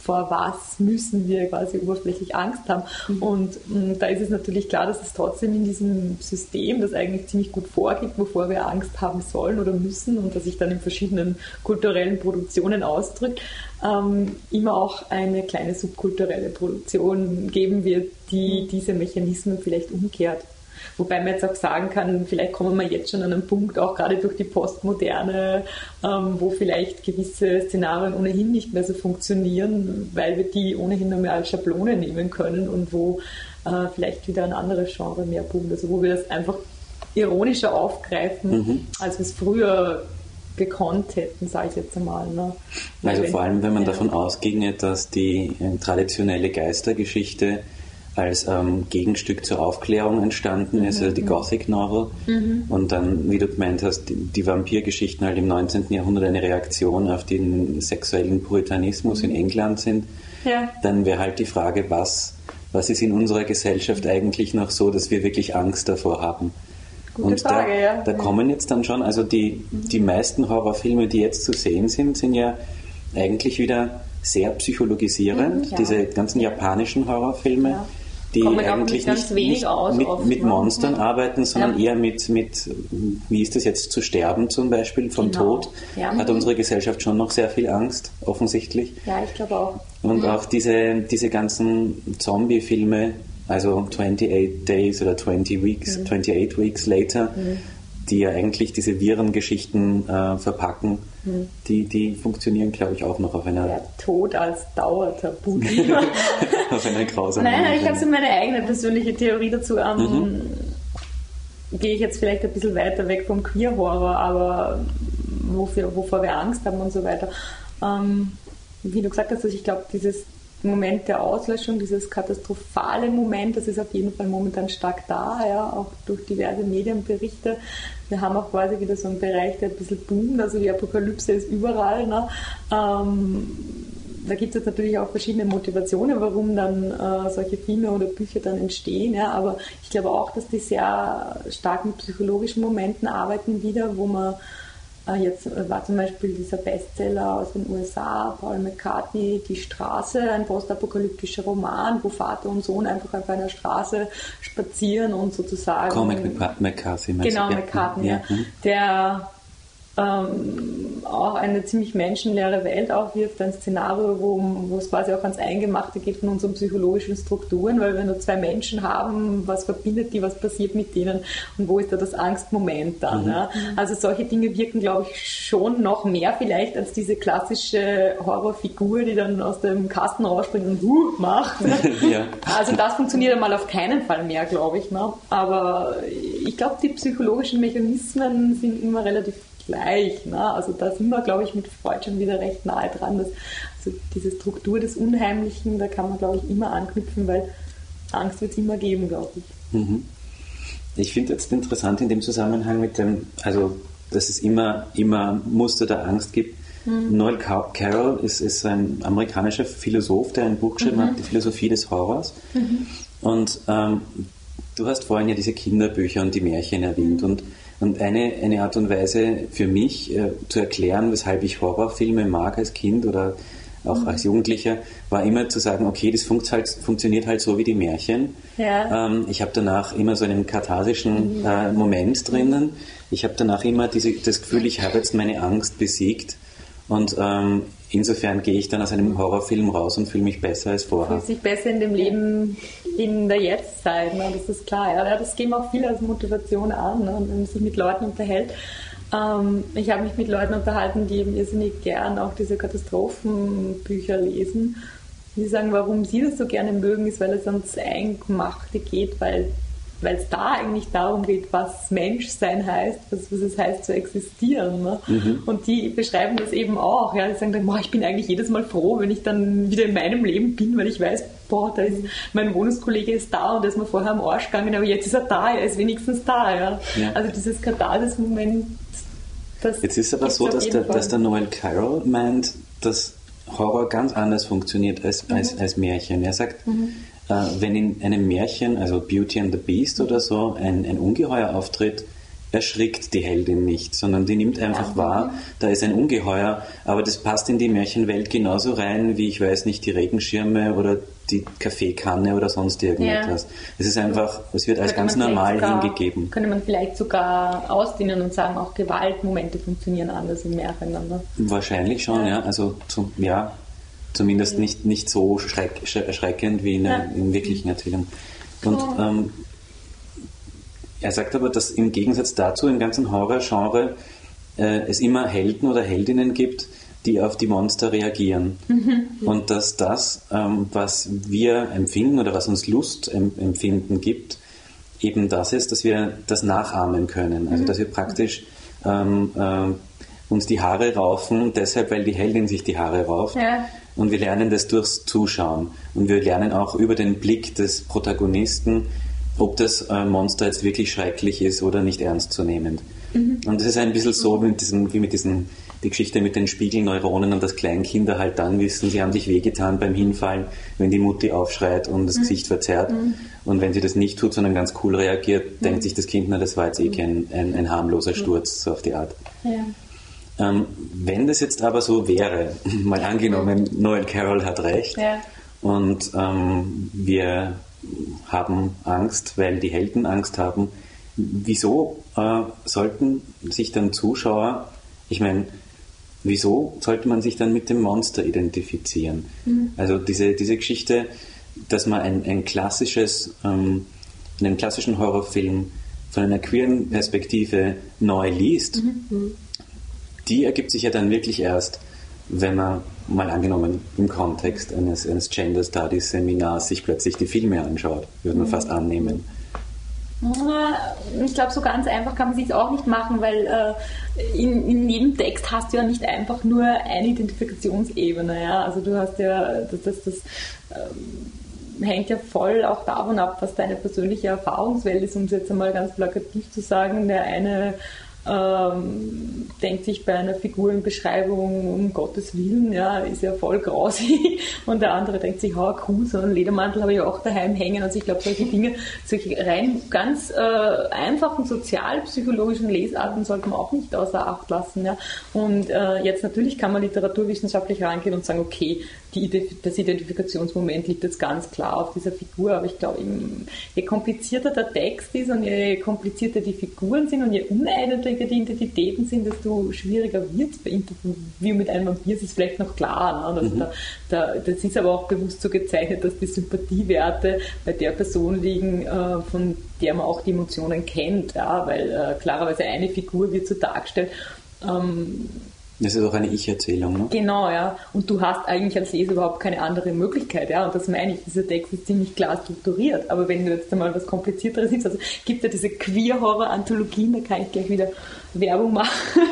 vor was müssen wir quasi oberflächlich Angst haben. Mhm. Und mh, da ist es natürlich klar, dass es trotzdem in diesem System, das eigentlich ziemlich gut vorgibt, wovor wir Angst haben sollen oder müssen und das sich dann in verschiedenen kulturellen Produktionen ausdrückt, ähm, immer auch eine kleine subkulturelle Produktion geben wird, die diese Mechanismen vielleicht umkehrt. Wobei man jetzt auch sagen kann, vielleicht kommen wir jetzt schon an einen Punkt, auch gerade durch die Postmoderne, ähm, wo vielleicht gewisse Szenarien ohnehin nicht mehr so funktionieren, weil wir die ohnehin nur mehr als Schablone nehmen können und wo äh, vielleicht wieder ein anderes Genre mehr boomt, also wo wir das einfach ironischer aufgreifen, mhm. als wir es früher gekonnt hätten, sage ich jetzt einmal. Ne? Also wenn, vor allem, wenn man ja. davon ausginge, dass die äh, traditionelle Geistergeschichte als ähm, Gegenstück zur Aufklärung entstanden mhm. ist, also die Gothic Novel. Mhm. Und dann, wie du gemeint hast, die, die Vampirgeschichten halt im neunzehnten Jahrhundert eine Reaktion auf den sexuellen Puritanismus mhm. in England sind. Ja. Dann wäre halt die Frage, was, was ist in unserer Gesellschaft eigentlich noch so, dass wir wirklich Angst davor haben? Gute Und Frage, da, ja. da kommen jetzt dann schon, also die, mhm. die meisten Horrorfilme, die jetzt zu sehen sind, sind ja eigentlich wieder sehr psychologisierend. Mhm, ja. Diese ganzen japanischen Horrorfilme, ja. die Kommen eigentlich ganz nicht, wenig nicht aus mit, oft, mit ne? Monstern ja. arbeiten, sondern ja. eher mit, mit, wie ist das jetzt, zu sterben zum Beispiel, vom genau. Tod, ja. hat unsere Gesellschaft schon noch sehr viel Angst, offensichtlich. Ja, ich glaube auch. Und mhm. auch diese, diese ganzen Zombie-Filme, also twenty-eight Days oder twenty Weeks, mhm. twenty-eight Weeks Later, mhm. die ja eigentlich diese Virengeschichten äh, verpacken, mhm. die, die funktionieren, glaube ich, auch noch auf einer... Der Tod als Dauertabu. auf einer grausamen Nein, ich habe so meine eigene persönliche Theorie dazu. Ähm, mhm. Gehe ich jetzt vielleicht ein bisschen weiter weg vom Queer-Horror, aber wofür, wovor wir Angst haben und so weiter. Ähm, wie du gesagt hast, also ich glaube, dieses Moment der Auslöschung, dieses katastrophale Moment, das ist auf jeden Fall momentan stark da, ja, auch durch diverse Medienberichte. Wir haben auch quasi wieder so einen Bereich, der ein bisschen boomt, also die Apokalypse ist überall. Ne? Ähm, da gibt es jetzt natürlich auch verschiedene Motivationen, warum dann äh, solche Filme oder Bücher dann entstehen, ja, aber ich glaube auch, dass die sehr stark mit psychologischen Momenten arbeiten wieder, wo man Jetzt war zum Beispiel dieser Bestseller aus den U S A, Paul McCartney, Die Straße, ein postapokalyptischer Roman, wo Vater und Sohn einfach auf einer Straße spazieren und sozusagen... Cormac McCarthy. Genau, ja. McCartney, ja. ja. der ähm, auch eine ziemlich menschenleere Welt aufwirft, ein Szenario, wo, wo es quasi auch ans Eingemachte geht von unseren psychologischen Strukturen, weil wir nur zwei Menschen haben, was verbindet die, was passiert mit denen und wo ist da das Angstmoment dann. Mhm. Ja? Also solche Dinge wirken, glaube ich, schon noch mehr vielleicht als diese klassische Horrorfigur, die dann aus dem Kasten rausspringt und huh, macht. Ja. Also das funktioniert einmal auf keinen Fall mehr, glaube ich. Ne? Aber ich glaube, die psychologischen Mechanismen sind immer relativ gleich. Ne? Also da sind wir, glaube ich, mit Freud schon wieder recht nahe dran. Dass, also diese Struktur des Unheimlichen, da kann man, glaube ich, immer anknüpfen, weil Angst wird es immer geben, glaube ich. Mhm. Ich finde jetzt interessant in dem Zusammenhang mit dem, also dass es immer, immer Muster der Angst gibt. Mhm. Noel Carroll ist, ist ein amerikanischer Philosoph, der ein Buch geschrieben mhm. hat, Die Philosophie des Horrors. Mhm. Und ähm, du hast vorhin ja diese Kinderbücher und die Märchen erwähnt. Mhm. Und Und eine, eine Art und Weise für mich äh, zu erklären, weshalb ich Horrorfilme mag als Kind oder auch mhm. als Jugendlicher, war immer zu sagen, okay, das funkt halt, funktioniert halt so wie die Märchen. Ja. Ähm, ich habe danach immer so einen katharsischen äh, Moment drinnen. Ich habe danach immer diese, das Gefühl, ich habe jetzt meine Angst besiegt. Und ähm, insofern gehe ich dann aus einem Horrorfilm raus und fühle mich besser als vorher. Fühlt sich besser in dem Leben in der Jetztzeit, ne? Das ist klar. Ja. Das geben auch viele als Motivation an, ne? Wenn man sich mit Leuten unterhält. Ähm, ich habe mich mit Leuten unterhalten, die eben irrsinnig gern auch diese Katastrophenbücher lesen. Die sagen, warum sie das so gerne mögen, ist, weil es ans Eingemachte geht, weil weil es da eigentlich darum geht, was Menschsein heißt, was, was es heißt zu existieren. Ne? Mhm. Und die beschreiben das eben auch. Ja? Die sagen dann, boah, ich bin eigentlich jedes Mal froh, wenn ich dann wieder in meinem Leben bin, weil ich weiß, boah, da ist, mein Wohnungskollege ist da und der ist mir vorher am Arsch gegangen, aber jetzt ist er da, er ist wenigstens da. Ja? Ja. Also dieses Katharsis-Moment, das Jetzt ist aber so, dass der, dass der Noel Carroll meint, dass Horror ganz anders funktioniert als, mhm. als, als Märchen. Er sagt, mhm. wenn in einem Märchen, also Beauty and the Beast oder so, ein, ein Ungeheuer auftritt, erschrickt die Heldin nicht, sondern die nimmt einfach ja. wahr, da ist ein Ungeheuer, aber das passt in die Märchenwelt genauso rein, wie, ich weiß nicht, die Regenschirme oder die Kaffeekanne oder sonst irgendetwas. Ja. Es ist einfach, es wird als ganz normal sogar, hingegeben. Könnte man vielleicht sogar ausdehnen und sagen, auch Gewaltmomente funktionieren anders in Märchen. Oder? Wahrscheinlich schon, ja. ja. Also, zum, ja, zumindest ja. nicht, nicht so schreck, erschreckend wie in, ja. in wirklichen Erzählungen. Und cool. ähm, er sagt aber, dass im Gegensatz dazu im ganzen Horror-Genre äh, es immer Helden oder Heldinnen gibt, die auf die Monster reagieren. Mhm. Und dass das, ähm, was wir empfinden oder was uns Lustempfinden gibt, eben das ist, dass wir das nachahmen können. Also dass wir praktisch ähm, äh, uns die Haare raufen, deshalb, weil die Heldin sich die Haare rauft. Ja. Und wir lernen das durchs Zuschauen. Und wir lernen auch über den Blick des Protagonisten, ob das äh, Monster jetzt wirklich schrecklich ist oder nicht ernstzunehmend. Mhm. Und es ist ein bisschen so mit diesem, wie mit diesen, die Geschichte mit den Spiegelneuronen und dass Kleinkinder halt dann wissen, sie haben sich wehgetan beim Hinfallen, wenn die Mutti aufschreit und das mhm. Gesicht verzerrt. Mhm. Und wenn sie das nicht tut, sondern ganz cool reagiert, mhm. denkt sich das Kind, na, das war jetzt eh kein, ein, ein harmloser Sturz, so auf die Art. Ja. Ähm, wenn das jetzt aber so wäre, mal angenommen, Noel Carroll hat recht ja. und ähm, wir haben Angst, weil die Helden Angst haben. Wieso äh, sollten sich dann Zuschauer, ich meine, wieso sollte man sich dann mit dem Monster identifizieren? Mhm. Also diese, diese Geschichte, dass man ein, ein klassisches, ähm, einen klassischen Horrorfilm von einer queeren Perspektive neu liest, mhm. die ergibt sich ja dann wirklich erst, wenn man mal angenommen im Kontext eines, eines Gender Studies Seminars sich plötzlich die Filme anschaut, würde man fast annehmen. Ich glaube, so ganz einfach kann man es sich auch nicht machen, weil äh, in, in jedem Text hast du ja nicht einfach nur eine Identifikationsebene. Ja? Also du hast ja, das, das, das ähm, hängt ja voll auch davon ab, was deine persönliche Erfahrungswelt ist, um es jetzt einmal ganz plakativ zu sagen. Der eine Ähm, denkt sich bei einer Figur in Beschreibung, um Gottes Willen, ja, ist ja voll grausig, und der andere denkt sich, ha, cool, so einen Ledermantel habe ich auch daheim hängen. Also ich glaube, solche Dinge, solche rein ganz äh, einfachen sozialpsychologischen Lesarten sollte man auch nicht außer Acht lassen. Ja. Und äh, jetzt natürlich kann man literaturwissenschaftlich rangehen und sagen, okay, die, das Identifikationsmoment liegt jetzt ganz klar auf dieser Figur, aber ich glaube, je komplizierter der Text ist und je komplizierter die Figuren sind und je uneinheitlicher die Identitäten sind, desto schwieriger wird es bei Interview mit einem Vampir, das ist vielleicht noch klar. Ne? Also mhm. da, da, das ist aber auch bewusst so gezeichnet, dass die Sympathiewerte bei der Person liegen, äh, von der man auch die Emotionen kennt, ja? Weil äh, klarerweise eine Figur wird so dargestellt. Ähm, Das ist auch eine Ich-Erzählung, ne? Genau, ja. Und du hast eigentlich als Leser überhaupt keine andere Möglichkeit, ja. Und das meine ich, dieser Text ist ziemlich klar strukturiert. Aber wenn du jetzt einmal was Komplizierteres siehst, also gibt ja diese Queer-Horror-Anthologien, da kann ich gleich wieder Werbung machen.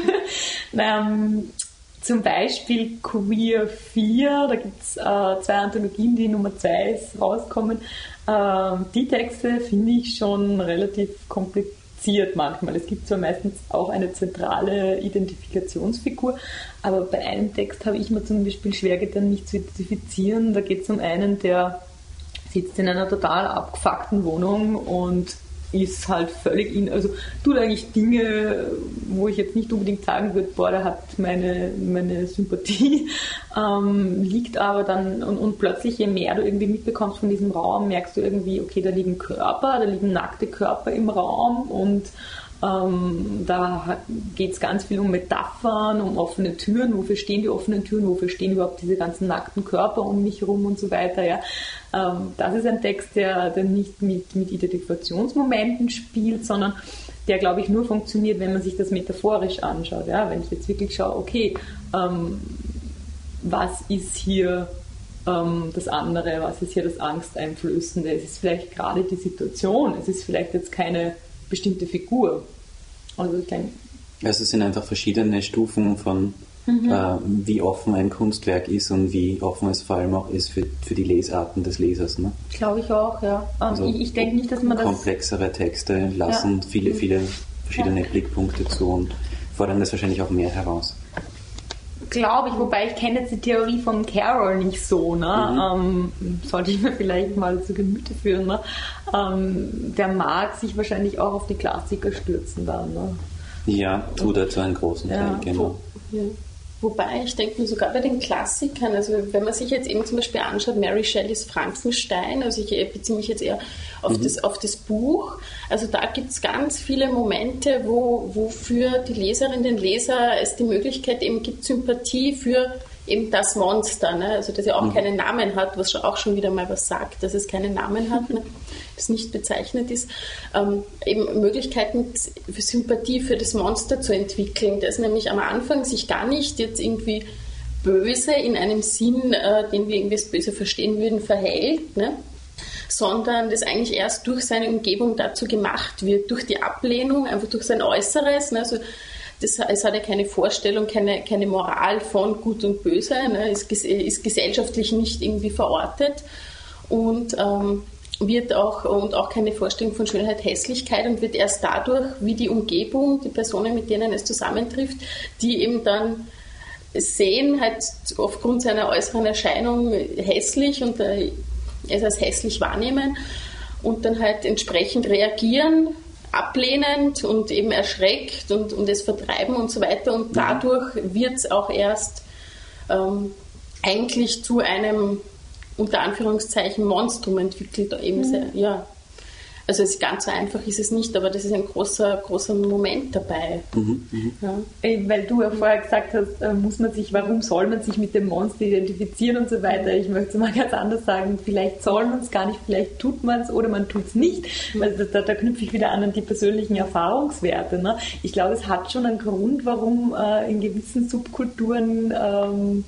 ähm, zum Beispiel Queer vier, da gibt es äh, zwei Anthologien, die Nummer zwei ist rauskommen. Ähm, die Texte finde ich schon relativ kompliziert manchmal. Es gibt zwar meistens auch eine zentrale Identifikationsfigur, aber bei einem Text habe ich mir zum Beispiel schwer getan, mich zu identifizieren. Da geht es um einen, der sitzt in einer total abgefuckten Wohnung und ist halt völlig in, also tut eigentlich Dinge, wo ich jetzt nicht unbedingt sagen würde, boah, der hat meine, meine Sympathie, ähm, liegt aber dann, und, und plötzlich, je mehr du irgendwie mitbekommst von diesem Raum, merkst du irgendwie, okay, da liegen Körper, da liegen nackte Körper im Raum, und ähm, da geht es ganz viel um Metaphern, um offene Türen, wofür stehen die offenen Türen, wofür stehen überhaupt diese ganzen nackten Körper um mich herum und so weiter. Ja. Ähm, das ist ein Text, der, der nicht mit, mit Identifikationsmomenten spielt, sondern der, glaube ich, nur funktioniert, wenn man sich das metaphorisch anschaut. Ja. Wenn ich jetzt wirklich schaue, okay, ähm, was ist hier ähm, das andere, was ist hier das Angsteinflößende? Es ist vielleicht gerade die Situation, es ist vielleicht jetzt keine bestimmte Figur. Also, ich denke, also es sind einfach verschiedene Stufen von mhm. äh, wie offen ein Kunstwerk ist und wie offen es vor allem auch ist für, für die Lesarten des Lesers. Ne? Glaube ich auch, ja. Also ich, ich denke nicht, dass man das... Komplexere Texte lassen ja. viele, viele verschiedene ja. Blickpunkte zu und fordern das wahrscheinlich auch mehr heraus. glaube ich, wobei ich kenne jetzt die Theorie von Carroll nicht so, ne? Mhm. Ähm, sollte ich mir vielleicht mal zu Gemüte führen, ne? Ähm, der mag sich wahrscheinlich auch auf die Klassiker stürzen dann, ne? Ja, tut er zu einem großen Teil, ja, genau. Ja. Wobei, ich denke mir sogar bei den Klassikern, also wenn man sich jetzt eben zum Beispiel anschaut, Mary Shelleys Frankenstein, also ich beziehe mich jetzt eher auf, mhm. das, auf das Buch, also da gibt es ganz viele Momente, wo, wo für die Leserinnen und Leser es die Möglichkeit eben gibt, Sympathie für eben das Monster, ne? Also dass er auch mhm. keinen Namen hat, was auch schon wieder mal was sagt, dass es keinen Namen hat, ne? Das nicht bezeichnet ist, ähm, eben Möglichkeiten für Sympathie für das Monster zu entwickeln, das nämlich am Anfang sich gar nicht jetzt irgendwie böse in einem Sinn, äh, den wir irgendwie als böse verstehen würden, verhält, ne? Sondern das eigentlich erst durch seine Umgebung dazu gemacht wird, durch die Ablehnung, einfach durch sein Äußeres, ne? Also das, es hat ja keine Vorstellung, keine, keine Moral von Gut und Böse, ne? ist, ist gesellschaftlich nicht irgendwie verortet und ähm, wird auch, und auch keine Vorstellung von Schönheit, Hässlichkeit und wird erst dadurch, wie die Umgebung, die Personen, mit denen es zusammentrifft, die eben dann sehen, halt aufgrund seiner äußeren Erscheinung hässlich und äh, es als hässlich wahrnehmen und dann halt entsprechend reagieren, ablehnend und eben erschreckt und, und es vertreiben und so weiter und dadurch wird es auch erst ähm, eigentlich zu einem unter Anführungszeichen Monstrum entwickelt. Eben mhm. sehr, ja. Also es ist ganz so einfach ist es nicht, aber das ist ein großer, großer Moment dabei. Mhm, mh. Ja. Weil du ja vorher gesagt hast, muss man sich, warum soll man sich mit dem Monster identifizieren und so weiter. Ich möchte es mal ganz anders sagen, vielleicht soll man es gar nicht, vielleicht tut man es oder man tut es nicht. Mhm. Weil da, da knüpfe ich wieder an an die persönlichen Erfahrungswerte. Ne? Ich glaube, es hat schon einen Grund, warum äh, in gewissen Subkulturen ähm,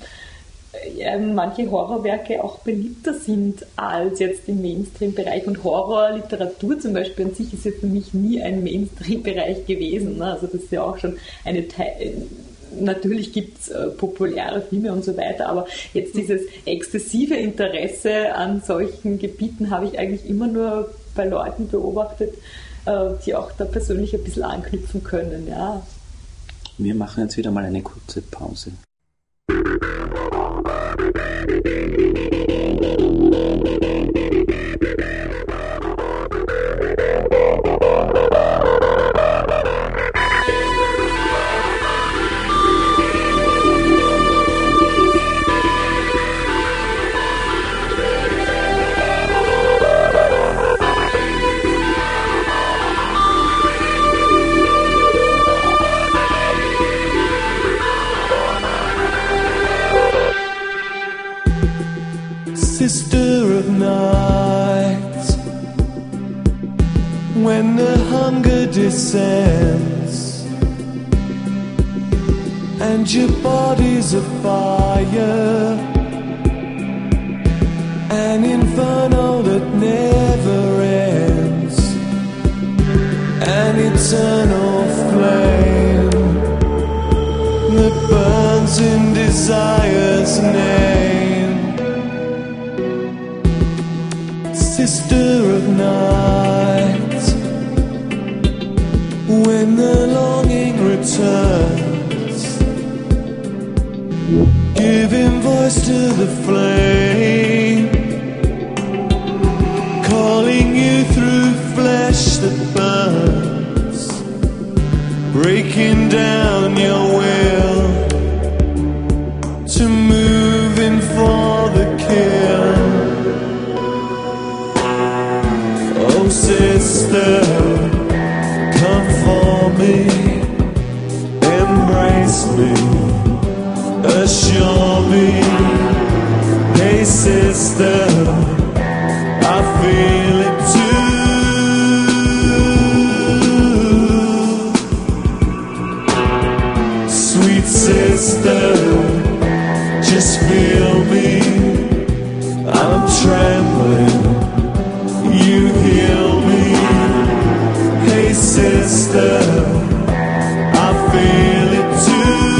manche Horrorwerke auch beliebter sind als jetzt im Mainstream-Bereich. Und Horrorliteratur zum Beispiel an sich ist ja für mich nie ein Mainstream-Bereich gewesen. Ne? Also das ist ja auch schon eine Teil. Natürlich gibt es äh, populäre Filme und so weiter, aber jetzt dieses exzessive Interesse an solchen Gebieten habe ich eigentlich immer nur bei Leuten beobachtet, äh, die auch da persönlich ein bisschen anknüpfen können. Ja. Wir machen jetzt wieder mal eine kurze Pause. Sister of night, when the hunger descends and your body's a fire, an inferno that never ends, an eternal flame that burns in desire's name. Sister of night, when the longing returns, giving voice to the flame, calling you through flesh that burns, breaking down your will to move in for the kill. Oh sister, come for me, embrace me, assure me. Hey sister, I feel it too. Sweet sister, just feel me, I'm trembling. You heal me, hey sister, I feel it too.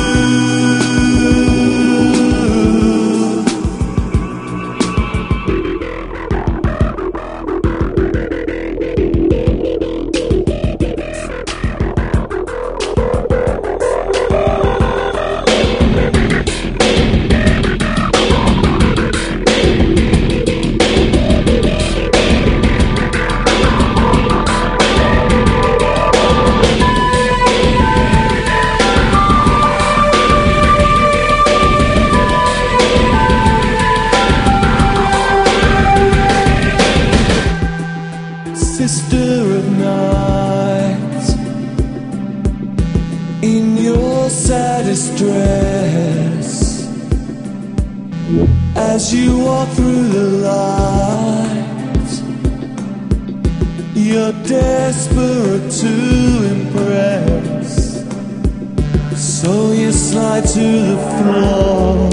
As you walk through the light, you're desperate to impress, so you slide to the floor,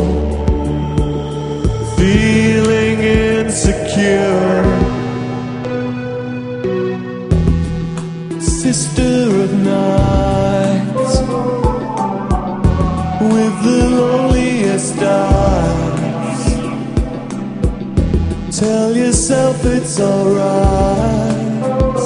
feeling insecure. Sister of night, with the loneliest eyes, tell yourself it's alright.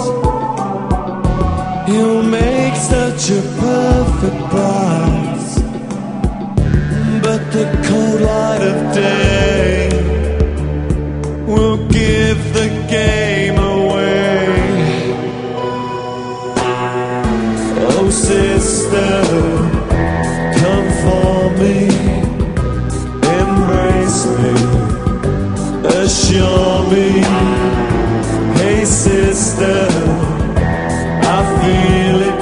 You'll make such a perfect prize, but the cold light of day will give the game away. Oh sister, come for me, embrace me, assure me. Hey sister, I feel it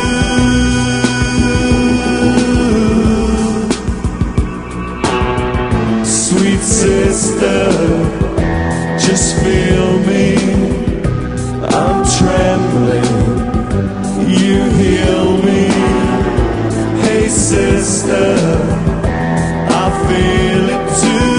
too. Sweet sister, just feel me, I'm trembling, you heal me. Hey sister, I feel it too.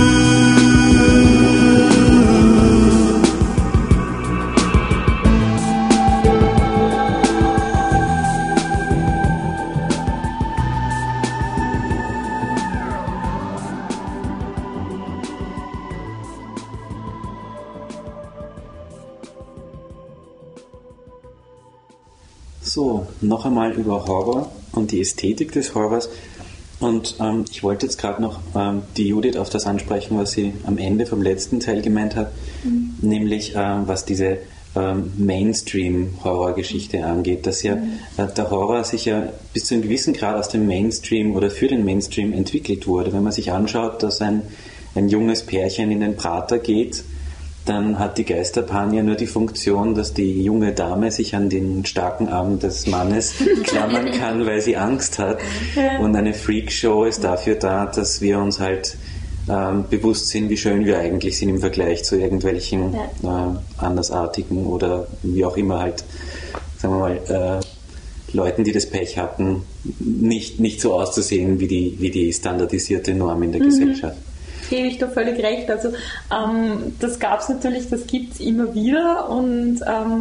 So, noch einmal über Horror und die Ästhetik des Horrors. Und ähm, ich wollte jetzt gerade noch ähm, die Judith auf das ansprechen, was sie am Ende vom letzten Teil gemeint hat, mhm. nämlich ähm, was diese ähm, Mainstream-Horror-Geschichte angeht, dass ja mhm. äh, der Horror sich ja bis zu einem gewissen Grad aus dem Mainstream oder für den Mainstream entwickelt wurde. Wenn man sich anschaut, dass ein, ein junges Pärchen in den Prater geht, dann hat die Geisterbahn ja nur die Funktion, dass die junge Dame sich an den starken Arm des Mannes klammern kann, weil sie Angst hat. Und eine Freakshow ist dafür da, dass wir uns halt ähm, bewusst sind, wie schön wir eigentlich sind im Vergleich zu irgendwelchen äh, andersartigen oder wie auch immer halt, sagen wir mal, äh, Leuten, die das Pech hatten, nicht, nicht so auszusehen wie die, wie die standardisierte Norm in der mhm. Gesellschaft. Gebe ich da völlig recht. Also ähm, das gab es natürlich, das gibt es immer wieder und ähm,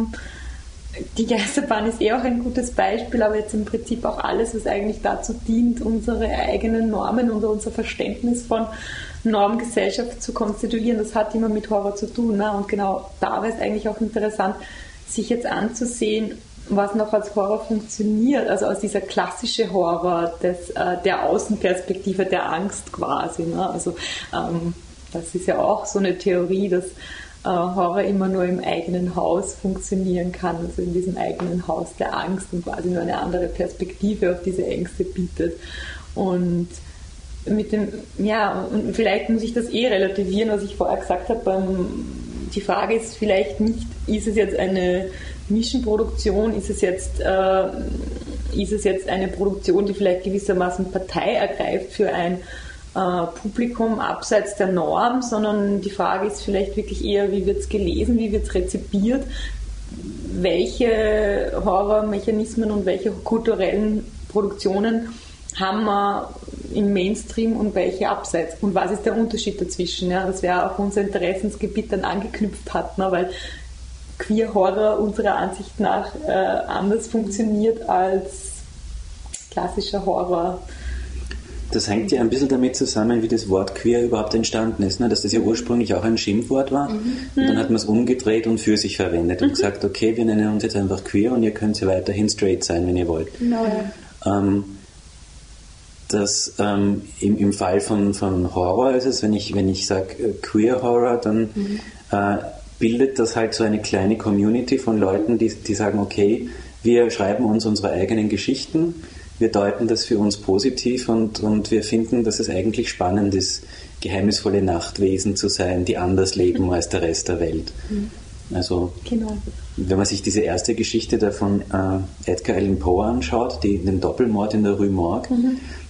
die Geisterbahn ist eh auch ein gutes Beispiel, aber jetzt im Prinzip auch alles, was eigentlich dazu dient, unsere eigenen Normen und unser Verständnis von Normgesellschaft zu konstituieren, das hat immer mit Horror zu tun. Ne? Und genau da wäre es eigentlich auch interessant, sich jetzt anzusehen, was noch als Horror funktioniert, also aus dieser klassische Horror des, äh, der Außenperspektive, der Angst quasi. Ne? Also ähm, das ist ja auch so eine Theorie, dass äh, Horror immer nur im eigenen Haus funktionieren kann, also in diesem eigenen Haus der Angst und quasi nur eine andere Perspektive auf diese Ängste bietet. Und mit dem, ja, und vielleicht muss ich das eh relativieren, was ich vorher gesagt habe. Ähm, die Frage ist vielleicht nicht, ist es jetzt eine Nischenproduktion, ist es jetzt, äh, ist es jetzt eine Produktion, die vielleicht gewissermaßen Partei ergreift für ein äh, Publikum abseits der Norm, sondern die Frage ist vielleicht wirklich eher, wie wird es gelesen, wie wird es rezipiert, welche Horrormechanismen und welche kulturellen Produktionen haben wir im Mainstream und welche abseits und was ist der Unterschied dazwischen, ja? Das wäre auch unser Interessensgebiet dann angeknüpft hat, ne? Weil Queer-Horror unserer Ansicht nach äh, anders funktioniert als klassischer Horror. Das hängt ja ein bisschen damit zusammen, wie das Wort queer überhaupt entstanden ist, ne? Dass das ja ursprünglich auch ein Schimpfwort war mhm. und dann hat man es umgedreht und für sich verwendet und mhm. gesagt, okay, wir nennen uns jetzt einfach queer und ihr könnt ja weiterhin straight sein, wenn ihr wollt. Genau, ja. Ähm, das, ähm, im, im Fall von, von Horror ist es, wenn ich, wenn ich sage äh, Queer Horror, dann mhm. äh, bildet das halt so eine kleine Community von Leuten, die, die sagen, okay, wir schreiben uns unsere eigenen Geschichten, wir deuten das für uns positiv und, und wir finden, dass es eigentlich spannend ist, geheimnisvolle Nachtwesen zu sein, die anders leben als der Rest der Welt. Also, genau. Wenn man sich diese erste Geschichte da von äh, Edgar Allan Poe anschaut, die, den Doppelmord in der Rue Morgue, mhm.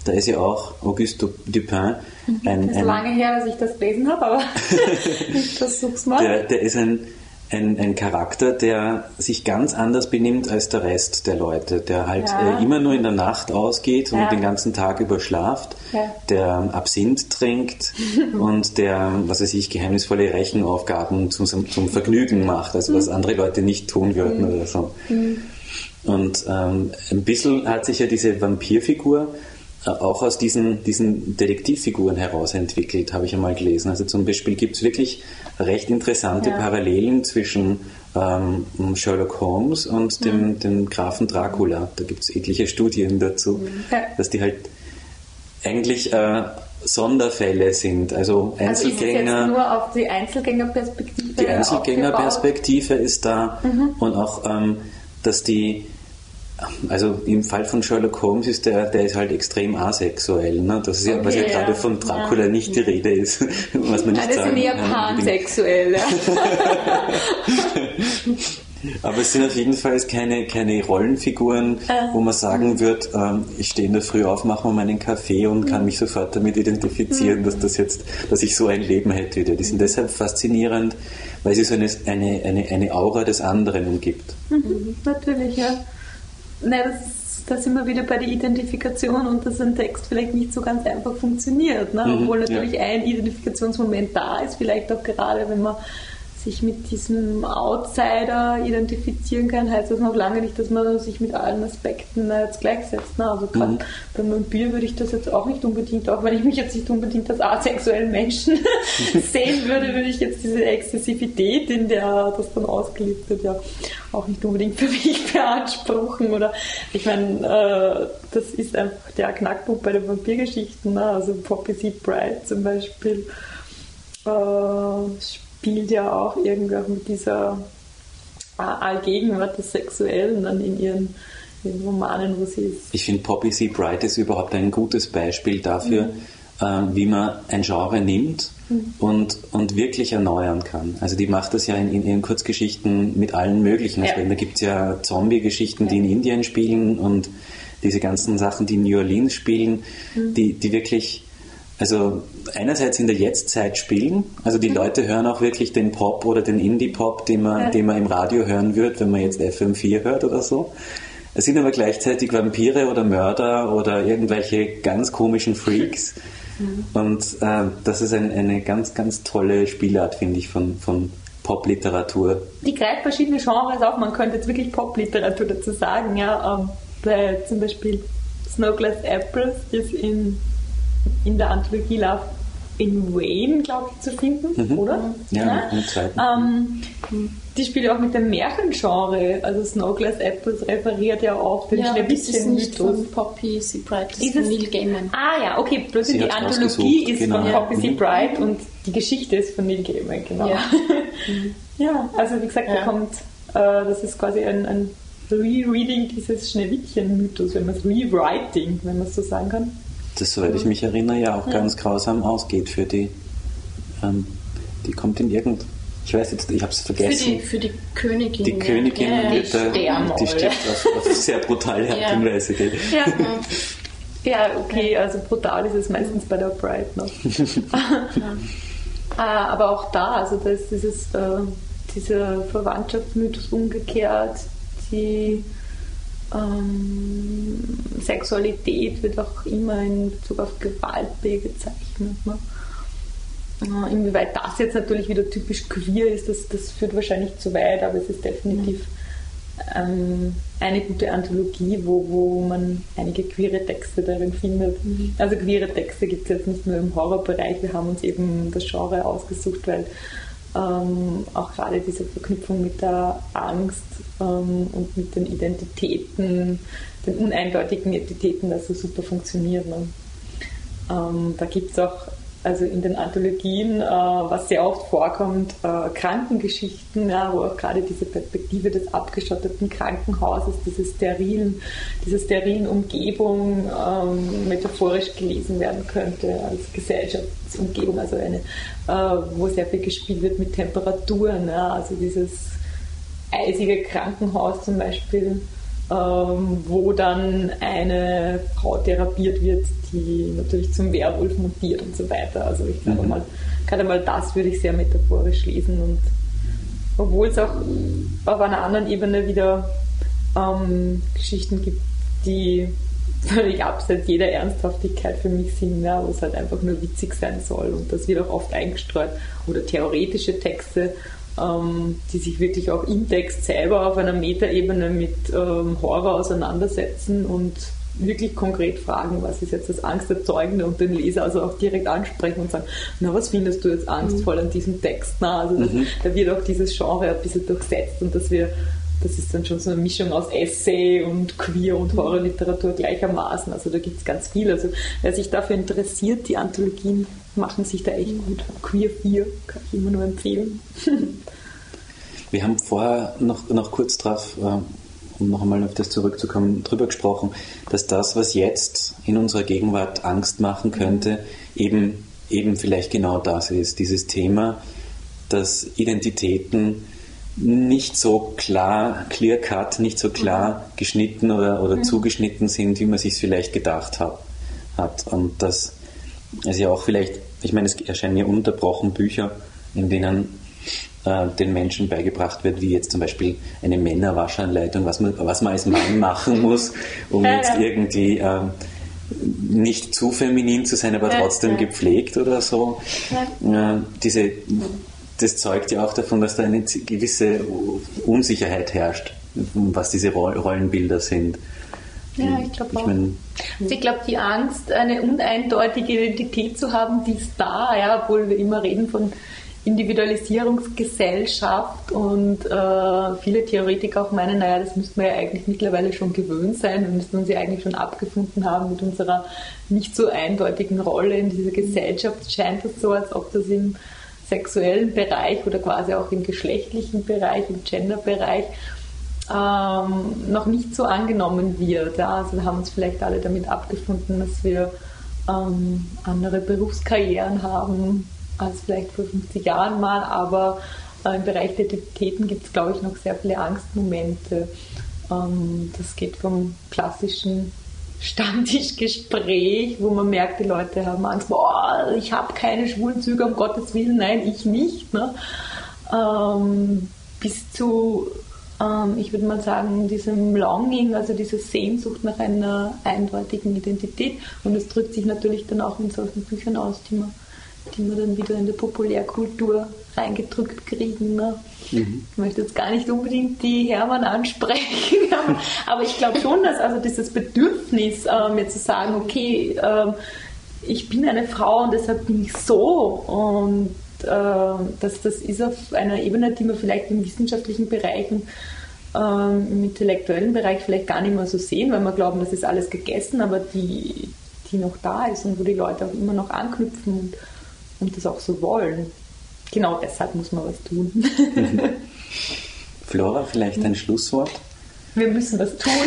da ist ja auch Auguste Dupin. Ein, das ist ein, lange her, dass ich das gelesen habe, aber ich versuch's mal. Der, der ist ein, ein, ein Charakter, der sich ganz anders benimmt als der Rest der Leute, der halt Ja. äh, immer nur in der Nacht ausgeht und Ja. den ganzen Tag über schlaft, Ja. der Absinth trinkt und der, was weiß ich, geheimnisvolle Rechenaufgaben zum, zum Vergnügen macht, also was andere Leute nicht tun würden oder so. Und ähm, ein bisschen hat sich ja diese Vampirfigur äh, auch aus diesen, diesen Detektivfiguren heraus entwickelt, habe ich einmal gelesen. Also zum Beispiel gibt es wirklich recht interessante Ja. Parallelen zwischen ähm, Sherlock Holmes und dem, dem Grafen Dracula. Da gibt es etliche Studien dazu, Ja. dass die halt eigentlich äh, Sonderfälle sind. Also Also ist es jetzt Einzelgänger. nur auf die Einzelgängerperspektive Die Einzelgängerperspektive aufgebaut? ist da und auch, ähm, dass die, also im Fall von Sherlock Holmes ist der, der ist halt extrem asexuell, ne? Das ist ja, was ja Okay, gerade ja. von Dracula Ja. nicht die Rede ist, was man nicht Nein, das sagen sind eher kann. pansexuell. Ja. Aber es sind auf jeden Fall keine, keine Rollenfiguren, Äh. wo man sagen wird, ähm, ich stehe in der Früh auf, mache mir meinen Kaffee und kann mich sofort damit identifizieren, dass das jetzt, dass ich so ein Leben hätte wie der. Die sind deshalb faszinierend, weil sie so eine, eine, eine, eine Aura des anderen umgibt. Mhm, natürlich, ja. Nein, das ist, da sind wir wieder bei der Identifikation und dass ein Text vielleicht nicht so ganz einfach funktioniert. Ne? Mhm, Obwohl natürlich ja. ein Identifikationsmoment da ist, vielleicht auch gerade, wenn man sich mit diesem Outsider identifizieren kann, heißt das noch lange nicht, dass man sich mit allen Aspekten äh, jetzt gleichsetzt. Ne? Also gerade Mhm. beim Vampir würde ich das jetzt auch nicht unbedingt, auch wenn ich mich jetzt nicht unbedingt als asexuellen Menschen sehen würde, würde ich jetzt diese Exzessivität, in der das dann ausgelebt wird, ja auch nicht unbedingt für mich beanspruchen. Oder ich meine, äh, das ist einfach der Knackpunkt bei den Vampirgeschichten. Ne? Also Poppy Seed Bride zum Beispiel äh, spielt ja auch irgendwie auch mit dieser äh, Allgegenwart des Sexuellen dann in ihren, ihren Romanen, wo sie ist. Ich finde, Poppy C. Bright ist überhaupt ein gutes Beispiel dafür, mhm. äh, wie man ein Genre nimmt mhm. und, und wirklich erneuern kann. Also die macht das ja in, in ihren Kurzgeschichten mit allen möglichen Ja. Aspekten. Da gibt es ja Zombie-Geschichten, Ja. die in Indien spielen und diese ganzen Sachen, die in New Orleans spielen, mhm. die, die wirklich... Also einerseits in der Jetztzeit spielen, also die mhm. Leute hören auch wirklich den Pop oder den Indie-Pop, den man, ja. den man im Radio hören wird, wenn man jetzt F M vier hört oder so. Es sind aber gleichzeitig Vampire oder Mörder oder irgendwelche ganz komischen Freaks. Mhm. Und äh, das ist ein, eine ganz, ganz tolle Spielart, finde ich, von, von Popliteratur. Die greift verschiedene Genres auf, man könnte jetzt wirklich Popliteratur dazu sagen. Ja, ähm, bei zum Beispiel Snow Glass Apples ist in in der Anthologie Love in Wayne, glaube ich, zu finden, mhm. oder? Ja, ja. im zweiten. Ähm, die spielt ja auch mit dem Märchengenre, also Snow Glass Apples referiert ja auch den ja, das ist nicht Schneewittchen-Mythos. von Poppy C. Bright, das Ist ist von es- Neil Gaiman. Ah ja, okay, bloß Sie die hat's Anthologie ausgesucht, ist genau. von Ja. Poppy C. Mhm. Bright und die Geschichte ist von Neil Gaiman, genau. Ja. Ja, also wie gesagt, da Ja. kommt, äh, das ist quasi ein, ein Rereading dieses Schneewittchen-Mythos, wenn man es Rewriting, wenn man es so sagen kann. Das, soweit ich mich erinnere, ja auch Ja. ganz grausam ausgeht für die. Ähm, die kommt in irgend. Ich weiß jetzt, ich habe es Für vergessen. die, für die Königin. Die Königin ja, wird da, sterben die alle. stirbt auf, auf sehr brutale Art Ja. und Weise. Gell? Ja. Ja, okay, also brutal ist es meistens bei der Bride noch. Ah, aber auch da, also da ist dieses, äh, dieser Verwandtschaftsmythos umgekehrt, die ähm, Sexualität wird auch immer in Bezug auf Gewalt bezeichnet. Ne? Äh, inwieweit das jetzt natürlich wieder typisch queer ist, das, das führt wahrscheinlich zu weit, aber es ist definitiv ähm, eine gute Anthologie, wo, wo man einige queere Texte darin findet. Mhm. Also queere Texte gibt es jetzt nicht nur im Horrorbereich, wir haben uns eben das Genre ausgesucht, weil ähm, auch gerade diese Verknüpfung mit der Angst ähm, und mit den Identitäten, den uneindeutigen Identitäten, das so super funktioniert. Ne? Ähm, da gibt es auch also in den Anthologien, äh, was sehr oft vorkommt, äh, Krankengeschichten, ja, wo auch gerade diese Perspektive des abgeschotteten Krankenhauses, diese sterilen, diese sterilen Umgebung ähm, metaphorisch gelesen werden könnte als Gesellschaftsumgebung, also eine, äh, wo sehr viel gespielt wird mit Temperaturen, ja, also dieses eisige Krankenhaus zum Beispiel, ähm, wo dann eine Frau therapiert wird, die natürlich zum Werwolf mutiert und so weiter. Also ich glaube mhm. mal, gerade mal das würde ich sehr metaphorisch lesen, und obwohl es auch auf einer anderen Ebene wieder ähm, Geschichten gibt, die völlig abseits jeder Ernsthaftigkeit für mich sind, ja, wo es halt einfach nur witzig sein soll, und das wird auch oft eingestreut, oder theoretische Texte, ähm, die sich wirklich auch im Text selber auf einer Metaebene mit ähm, Horror auseinandersetzen und wirklich konkret fragen, was ist jetzt das Angsterzeugende, und den Leser also auch direkt ansprechen und sagen, na, was findest du jetzt angstvoll mhm. an diesem Text? Na, also das, mhm. da wird auch dieses Genre ein bisschen durchsetzt, und dass wir Das ist dann schon so eine Mischung aus Essay und Queer- und Horrorliteratur gleichermaßen. Also da gibt es ganz viel. Also wer sich dafür interessiert, die Anthologien machen sich da echt gut. Queer vier kann ich immer nur empfehlen. Wir haben vorher noch, noch kurz drauf, um noch einmal auf das zurückzukommen, drüber gesprochen, dass das, was jetzt in unserer Gegenwart Angst machen könnte, eben, eben vielleicht genau das ist. Dieses Thema, dass Identitäten nicht so klar, clear-cut, nicht so klar geschnitten oder, oder mhm. zugeschnitten sind, wie man sich vielleicht gedacht hat. hat. Und das ist ja auch vielleicht, ich meine, es erscheinen ja unterbrochen Bücher, in denen äh, den Menschen beigebracht wird, wie jetzt zum Beispiel eine Männerwaschanleitung, was man, was man als Mann machen muss, um ja, jetzt ja. irgendwie äh, nicht zu feminin zu sein, aber ja, trotzdem ja. gepflegt oder so. Ja. Äh, diese Das zeugt ja auch davon, dass da eine gewisse Unsicherheit herrscht, was diese Rollenbilder sind. Ja, ich glaube auch. Ich, mein, also ich glaube, die Angst, eine uneindeutige Identität zu haben, die ist da, ja, obwohl wir immer reden von Individualisierungsgesellschaft, und äh, viele Theoretiker auch meinen, naja, das müssten wir ja eigentlich mittlerweile schon gewöhnt sein, wir müssten uns ja eigentlich schon abgefunden haben mit unserer nicht so eindeutigen Rolle in dieser Gesellschaft. Scheint es so, als ob das im sexuellen Bereich oder quasi auch im geschlechtlichen Bereich, im Gender-Bereich ähm, noch nicht so angenommen wird. Ja? Also wir haben uns vielleicht alle damit abgefunden, dass wir ähm, andere Berufskarrieren haben als vielleicht vor fünfzig Jahren mal, aber äh, im Bereich der Identitäten gibt es, glaube ich, noch sehr viele Angstmomente. Ähm, das geht vom klassischen Stammtischgespräch, wo man merkt, die Leute haben Angst, boah, ich habe keine schwulen Züge, um Gottes Willen, nein, ich nicht. Ne? Ähm, bis zu, ähm, ich würde mal sagen, diesem Longing, also dieser Sehnsucht nach einer eindeutigen Identität. Und es drückt sich natürlich dann auch in solchen Büchern aus, die man, die man dann wieder in der Populärkultur reingedrückt kriegen. Ne? Mhm. Ich möchte jetzt gar nicht unbedingt die Hermann ansprechen, aber ich glaube schon, dass also dieses Bedürfnis, äh, mir zu sagen, okay, äh, ich bin eine Frau und deshalb bin ich so, und äh, dass das ist auf einer Ebene, die man vielleicht im wissenschaftlichen Bereich und äh, im intellektuellen Bereich vielleicht gar nicht mehr so sehen, weil wir glauben, das ist alles gegessen, aber die, die noch da ist und wo die Leute auch immer noch anknüpfen und, und das auch so wollen. Genau deshalb muss man was tun. Flora, vielleicht ein Schlusswort? Wir müssen was tun.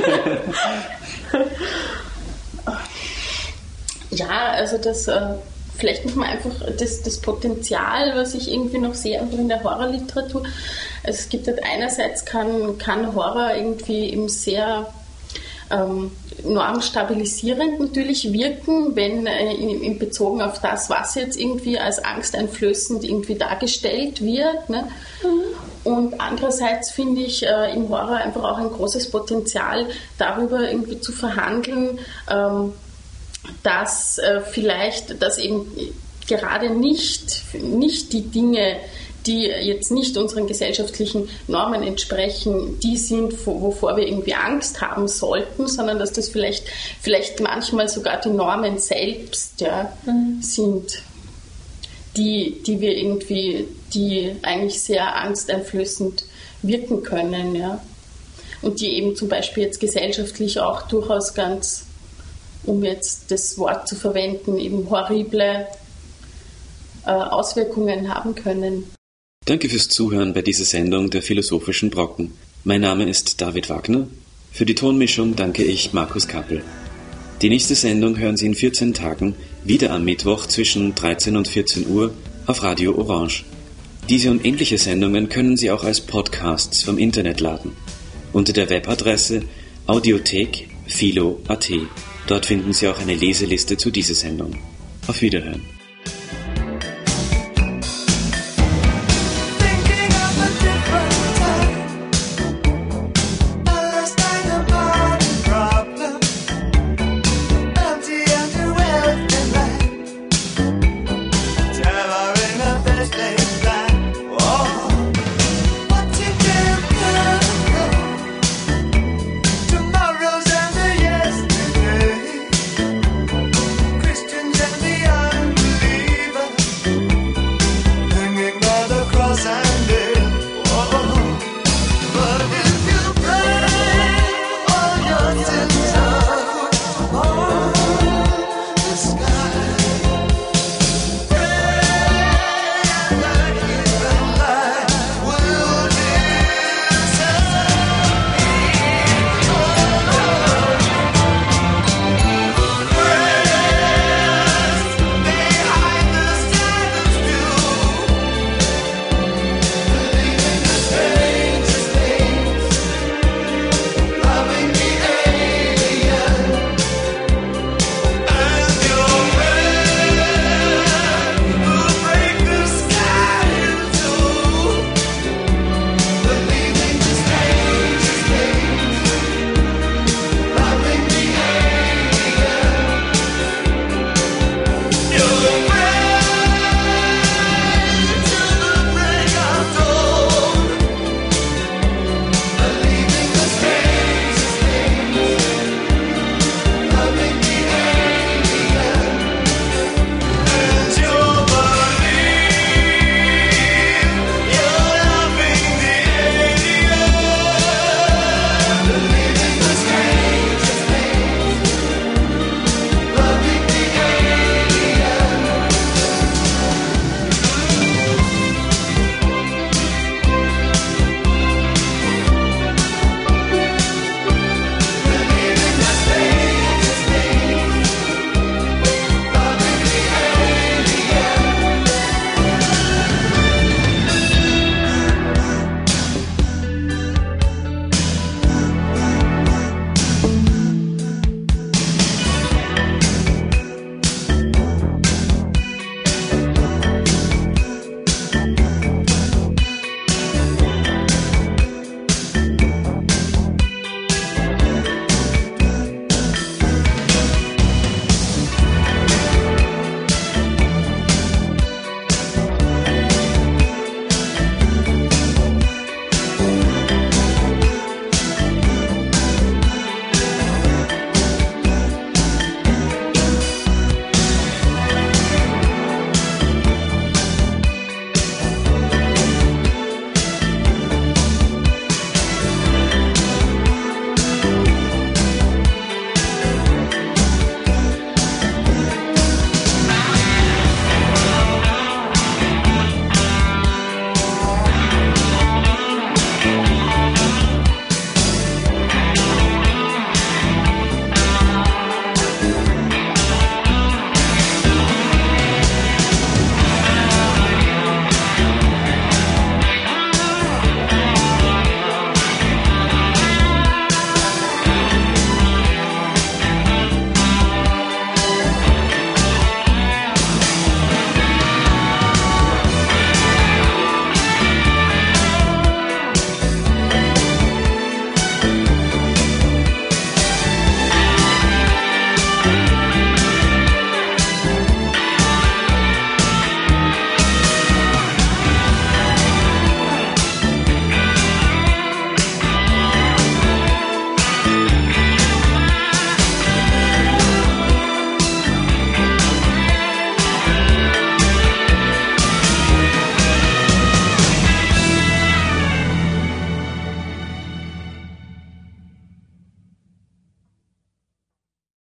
Ja, also das, äh, vielleicht muss man einfach das, das Potenzial, was ich irgendwie noch sehe, einfach in der Horrorliteratur. Also es gibt halt einerseits kann, kann Horror irgendwie eben sehr ähm, normstabilisierend natürlich wirken, wenn äh, in, in bezogen auf das, was jetzt irgendwie als angsteinflößend irgendwie dargestellt wird. Ne? Mhm. Und andererseits finde ich äh, im Horror einfach auch ein großes Potenzial, darüber irgendwie zu verhandeln, ähm, dass äh, vielleicht, dass eben gerade nicht, nicht die Dinge, die jetzt nicht unseren gesellschaftlichen Normen entsprechen, die sind, wovor wir irgendwie Angst haben sollten, sondern dass das vielleicht, vielleicht manchmal sogar die Normen selbst ja, mhm. sind, die, die wir irgendwie, die eigentlich sehr angsteinflößend wirken können. Ja. Und die eben zum Beispiel jetzt gesellschaftlich auch durchaus ganz, um jetzt das Wort zu verwenden, eben horrible äh, Auswirkungen haben können. Danke fürs Zuhören bei dieser Sendung der Philosophischen Brocken. Mein Name ist David Wagner. Für die Tonmischung danke ich Markus Kappel. Die nächste Sendung hören Sie in vierzehn Tagen, wieder am Mittwoch zwischen dreizehn und vierzehn Uhr auf Radio Orange. Diese und ähnliche Sendungen können Sie auch als Podcasts vom Internet laden. unter der Webadresse audiothek philo punkt at. Dort finden Sie auch eine Leseliste zu dieser Sendung. Auf Wiederhören.